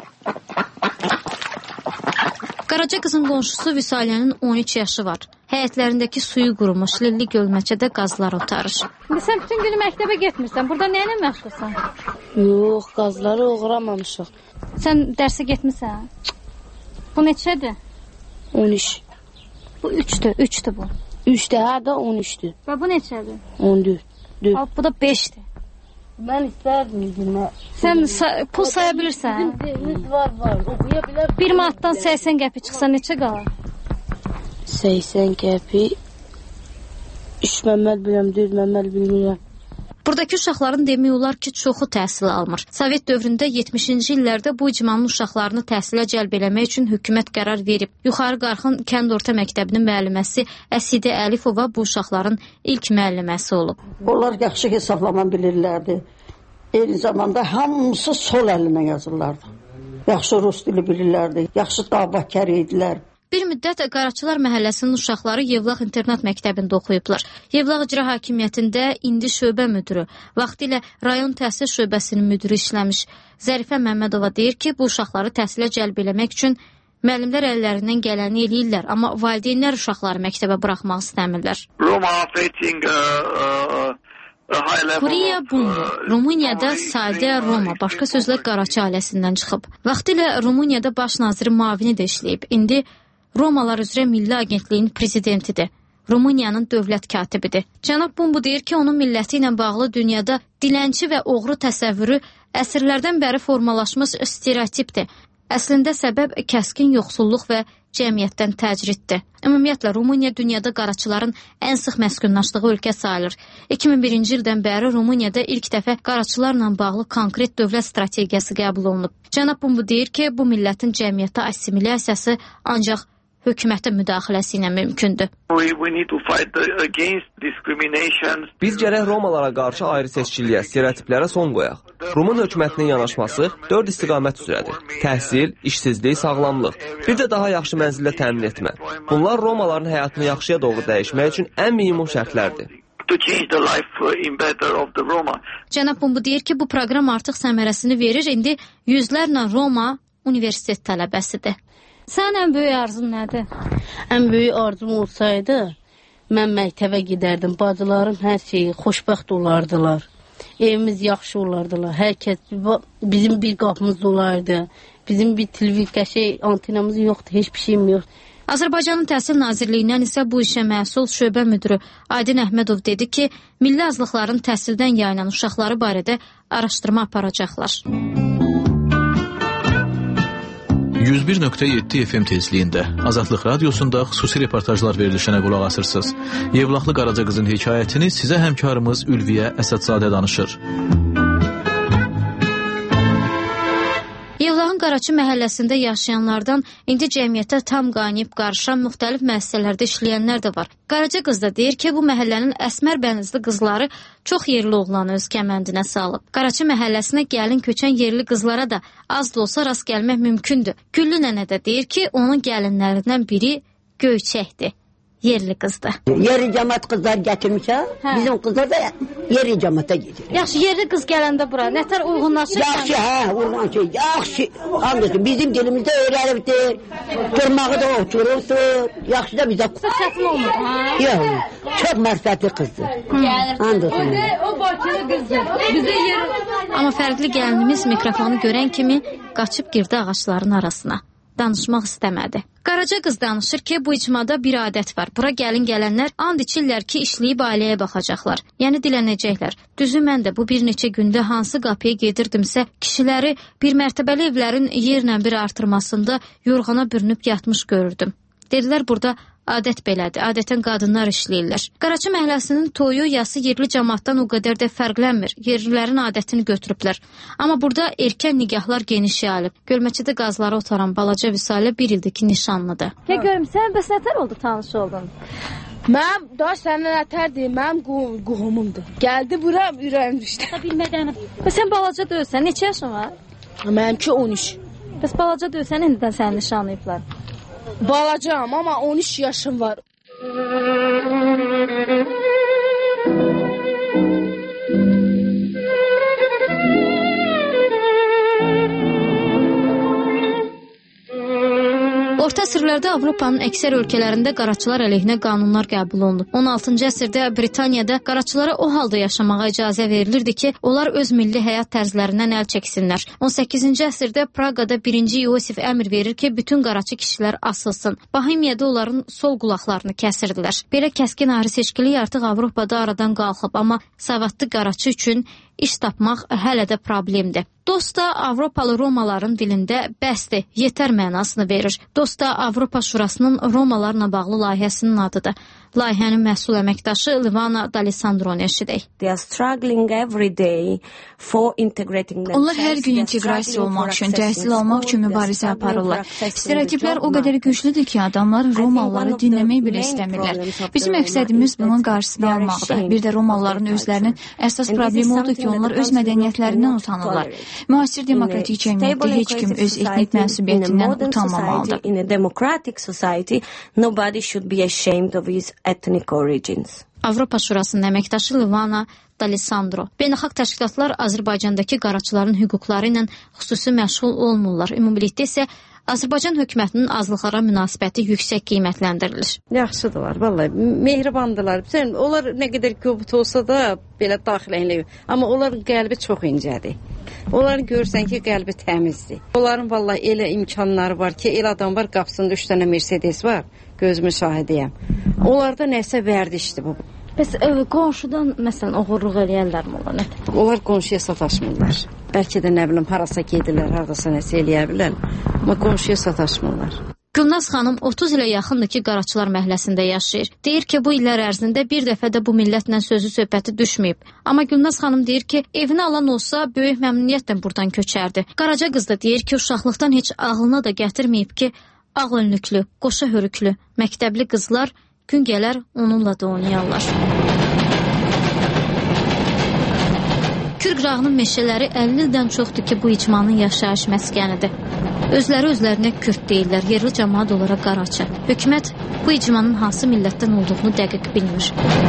Qaraca qızın qonşusu Vüsalənin 13 yaşı var. Həyətlərindəki suyu qurumuş, lilli gölməçədə qazlar otarır. Sən bütün günü məktəbə getmirsən, burada nə ilə məşğulsan? Yox, qazları uğramamışıq. Sən dərsə getmirsən? Bu neçədir? 13. Bu 3'dür bu. 3'də, hə də 13'dür. Və bu neçədir? 14. Bu da 5'dir. Mən istərdim günə. Sən pul saya bilirsən? Bizim var, oxuya bilər. 1 manatdan 80 qəpi çıxsa neçə qalır? 80 qəpi. 3 məmməl bilirəm, 4 məmməl bilmirəm. Buradakı uşaqların demək olar ki, çoxu təhsil almır. Sovet dövründə 70-ci illərdə bu icmanın uşaqlarını təhsilə cəlb eləmək üçün hökumət qərar verib. Yuxarı Qarxın kənd orta məktəbinin müəlliməsiƏsidə Əlifova bu uşaqların ilk müəlliməsi olub. Onlar yaxşı hesablama bilirlərdi. Eyni zamanda hamısı sol əlinə yazırlardı. Yaxşı rus dili bilirlərdi, yaxşı davakar idilər. Bir müddət Qaraçılar məhəlləsinin uşaqları Yevlax internat məktəbində oxuyublar. Yevlax icra hakimiyyətində indi şöbə müdürü, vaxtilə rayon təhsil şöbəsinin müdürü işləmiş Zərifə Məmmədova deyir ki, bu uşaqları təhsilə cəlb eləmək üçün müəllimlər əllərindən gələni eləyirlər, amma valideynlər uşaqları məktəbə buraxmaq istəmirlər. Kuriya Bundu, Rumuniyada Sadə Roma, başqa sözlə Qaraçı ailəsindən çıxıb. Vaxtilə Rumuniyada baş naziri müavini də işləyib. İndi Romalar üzrə Milli Agentliyin prezidentidir. Rumuniyanın dövlət katibidir. Cənab Bumbu deyir ki, onun milləti ilə bağlı dünyada dilənçi və oğru təsəvvürü əsrlərdən bəri formalaşmış stereotipdir. Əslində səbəb kəskin yoxsulluq və cəmiyyətdən təcriddir. Ümumiyyətlə, Rumuniya dünyada qaraçıların ən sıx məskunlaşdığı ölkə sayılır. 2001-ci ildən bəri Rumuniyada ilk dəfə qaraçılarla bağlı konkret dövlət strategiyası qəbul olunub. Cənab Bumbu deyir ki, bu millətin cəmiyyətə assimilyasiyası ancaq hökumətə müdaxiləsi ilə mümkündür. Biz gərək Romalara qarşı ayrı seçkiliyə, stereotiplərə son qoyaq. Rumun hökumətinin yanaşması 4 istiqamət üzrədir. Təhsil, işsizlik, sağlamlıq, bir də daha yaxşı mənzillə təmin etmə. Bunlar Romaların həyatını yaxşıya doğru dəyişmək üçün ən minimum şərtlərdir. Cənab Bumbu deyir ki, bu proqram artıq səmərəsini verir, indi yüzlərlə Roma universitet tələbəsidir. Sən ən böyük arzun nədir? Ən böyük arzum olsaydı, mən məktəbə gedərdim. Bacılarım hər şeyi xoşbəxt olardılar. Evimiz yaxşı olardılar. Hər kəs, bizim bir qapımız olardı. Bizim bir televizyon antenamız yoxdur, heç bir şeyim yoxdur. Azərbaycanın Təhsil Nazirliyindən isə bu işə məsul şöbə müdürü Aydın Əhmədov dedi ki, milli azlıqların təhsildən yayılan uşaqları barədə araşdırma aparacaqlar. 101.7 FM tezliyində Azadlıq Radiosunda xüsusi reportajlar verilişinə qulaq asırsınız. Yevlaxlı Qaraca qızın hekayətini sizə həmkarımız Ülviyə Əsədzadə danışır. Yevlaxın Qaraçı məhəlləsində yaşayanlardan indi cəmiyyətə tam qaynayıb qarışan müxtəlif müəssisələrdə işləyənlər də var. Qaraca qız da deyir ki, bu məhəllənin əsmər bənizli qızları çox yerli oğlanı öz kəməndinə salıb. Qaraçı məhəlləsinə gəlin köçən yerli qızlara da az da olsa rast gəlmək mümkündür. Güllü nənə də deyir ki, onun gəlinlərindən biri Göyçəkdir. Yerli qızdır. Yerli cəmat qızlar gətirmişə, bizim qızlar da yerli cəmata gedir. Yaxşı, yerli qız gələndə bura nətər uyğunlaşır? Yaxşı, uyğunlaşır, yaxşı. Anlasın, bizim dilimizdə öyrənibdir, durmağı da otururdur, yaxşı da bizə... Çətin olmur, ha? Yox, çox mərsətli qızdır. Anlasın. O Bakılı qızdır, bizə yer... Amma fərqli gəlinimiz mikrofonu görən kimi qaçıb girdi ağaçların arasına. danışmaq istəmədi. Qaraca qız danışır ki, bu icmada bir adət var. Bura gələnlər and içirlər ki, işləyib ailəyə baxacaqlar. Yəni dilənəcəklər. Düzü mən də bu bir neçə gündə hansı qapıya gedirdimsə, kişiləri bir mərtəbəli evlərin yerlə bir artırmasında yorğana bürünüb yatmış görürdüm. Dedilər, burada adət belədir. Adətən qadınlar işləyirlər. Qaraçı məhəlləsinin toyu yası yerli cəmaatdan o qədər də fərqlənmir. Yerlilərin adətini götürüblər. Amma burada erkən nigahlar geniş yayılıb. Gölməçədə qazlara otaran balaca Vüsalə bir ildir ki, nişanlıdır. Görüm, sən bəs nətər oldu, tanış oldun? Mənim daş səndən ətərdir, mənim qohumumdur. Gəldi bura, ürəyim düşdü. Bilmədən. Bəs sən balaca deyilsən, neçə yaşın var? Mənimki 13. Bəs balaca deyilsən, indidən səni nişanlayıblar. Balacam, amma 13 yaşım var. Orta əsrlərdə Avropanın əksər ölkələrində qaraçılar əleyhinə qanunlar qəbul olunub. 16-cı əsrdə Britaniyada qaraçılara o halda yaşamağa icazə verilirdi ki, onlar öz milli həyat tərzlərindən əl çəksinlər. 18-ci əsrdə Praqada 1-ci Yosif əmr verir ki, bütün qaraçı kişilər asılsın. Bohemiyada onların sol qulaqlarını kəsirdilər. Belə kəskin ayrı seçkilik artıq Avropada aradan qalxıb, amma savadlı qaraçı üçün iş tapmaq hələ də problemdir. Dost da Avropalı Romaların dilində bəsdir, yetər mənasını verir. Dost da Avropa Şurasının Romalarla bağlı layihəsinin adıdır. Layihənin məsul əməkdaşı Livana D'Alessandroni eşidək. Onlar hər gün inteqrasiya olmaq üçün, təhsil almaq üçün mübarizə aparırlar. Stereotiplər o qədər güclüdür ki, adamlar Romalıları dinləmək belə istəmirlər. Bizim məqsədimiz bunun qarşısını almaqdır. Bir də Romalıların özlərinin əsas problemi odur ki, onlar öz mədəniyyətlərindən utanırlar. Müasir demokratik cəmiyyətdə heç kim öz etnik mənsubiyyətindən utanmamalıdır. Avropa Şurasının əməkdaşı Livana D'Alessandro. Beynəlxalq təşkilatlar Azərbaycandakı qaraçıların hüquqları ilə xüsusi məşğul olmurlar. Ümumilikdə isə Azərbaycan hökumətinin azlıqlara münasibəti yüksək qiymətləndirilir. Yaxşıdırlar, vallahi mehribandılar. Onlar nə qədər kobud olsa da belə daxiləyinlər. Amma onların qəlbi çox incədir. Onların görsən ki, qəlbi təmizdir. Onların vallahi elə imkanları var ki, elə adam var, qapısında 3 dənə Mercedes var. Gözümün şahidiyəm. Onlarda nəsə vərdişdir bu. Bəs qonşudan məsələn oğurluq eləyərlərmi onlar? Onlar qonşuya sataşmırlar. Bəlkə də nə bilim harasa gedirlər, hardasa nəsə eləyə bilər. Amma qonşuya sataşmırlar. Gülnaz xanım 30 ilə yaxındır ki, Qaraçılar məhəlləsində yaşayır. Deyir ki, bu illər ərzində bir dəfə də bu millətlə sözü söhbəti düşməyib. Amma Gülnaz xanım deyir ki, evini alan olsa böyük məmnuniyyətlə buradan köçərdi. Qaraca qız da deyir ki, uşaqlıqdan heç ağlına da gətirməyib ki, ağ önlüklü, qoşa hörüklü, məktəbli qızlar gün gələr onunla da oynayarlar. Kürqrağının meşələri 50 ildən çoxdur ki, bu icmanın yaşayış məskənidir. Özlərinə Kürd deyirlər, yerli cəmaat olaraq qaraçı. Hökumət bu icmanın hansı millətdən olduğunu dəqiq bilmir.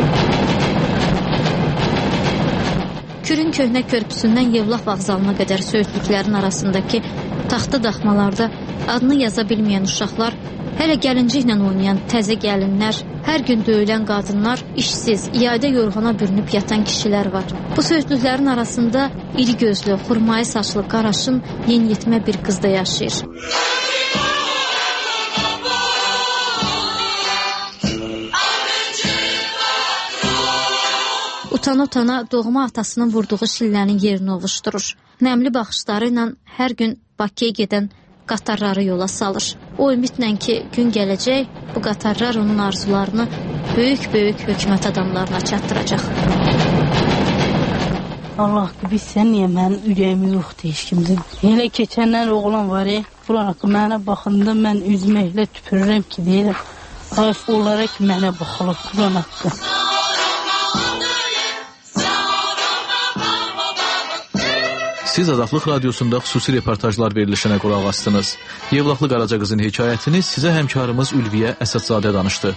Kürün köhnə körpüsündən Yevlax vağzalına qədər söyüdlüklərin arasındakı taxta daxmalarda adını yaza bilməyən uşaqlar, hələ gəlinciklə oynayan təzə gəlinlər, hər gün döyülən qadınlar, işsiz, iyadə yorğana bürünüb yatan kişilər var. Bu söyüdlüklərin arasında iri gözlü, xurmayı saçlı, qaraşın, yeniyetmə bir qız da yaşayır. Utana-utana doğma atasının vurduğu şillənin yerini ovuşdurur. Nəmli baxışları ilə hər gün Bakıya gedən qatarları yola salır. O ümidlə ki, gün gələcək, bu qatarlar onun arzularını böyük-böyük hökumət adamlarına çatdıracaq. Allah bilsən niyə mənim ürəyim yoxdur heç kimdir. Elə keçənlər oğlan var, bular ki, mənə baxında mən üzümə elə tüpürürəm ki, deyirəm, onlara ki, mənə baxılıb, buran haqqı. Siz Azadlıq Radiosunda xüsusi reportajlar verilişinə qulaq asdınız. Yevlaxlı Qaraca qızın hekayətini sizə həmkarımız Ülviyə Əsədzadə danışdı.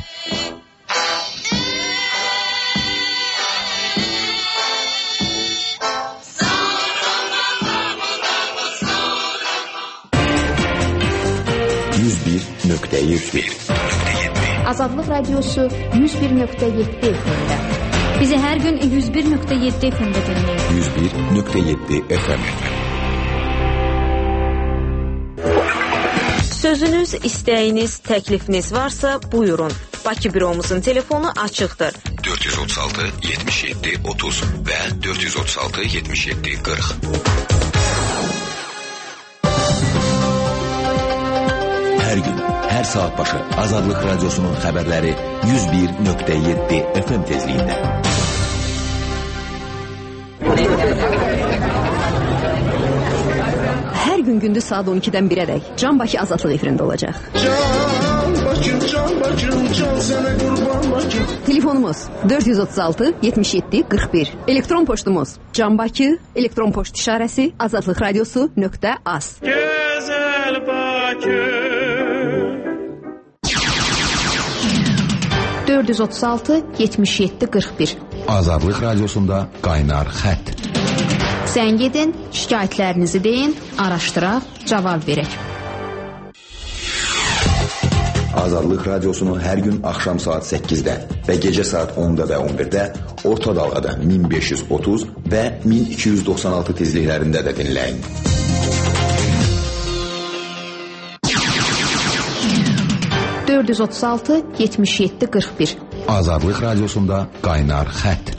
Azadlıq Radiosu 101.7 FM-də. Bizi hər gün 101.7 FM-də dinləyin. 101.7 FM. Sözünüz, istəyiniz, təklifiniz varsa buyurun. Bakı büromuzun telefonu açıqdır. 436 77 30 və 436 77 40. Hər gün, hər saat başı Azadlıq Radyosu'nun xəbərləri 101.7 FM tezliyində. Hər gün gündüz saat 12-dən 1-ədək Can Bakı Azadlıq efirində olacaq. Can sənə qurban Bakı. Telefonumuz 436 77 41. Elektron poçtumuz canbakı, elektron poçt işarəsi azadlıqradiosu.az. Gözəl Bakı. 436 77 41. Azadlıq Radyosu'nda qaynar xətt. Sən gedin, şikayətlərinizi deyin, araşdıraq, cavab verək. Azadlıq Radyosu'nu hər gün axşam saat 8-də və gecə saat 10-da və 11-də orta dalğada 1530 və 1296 tezliklərində də dinləyin. ...436 77 41. Azadlıq Radyosu'nda qaynar xətt.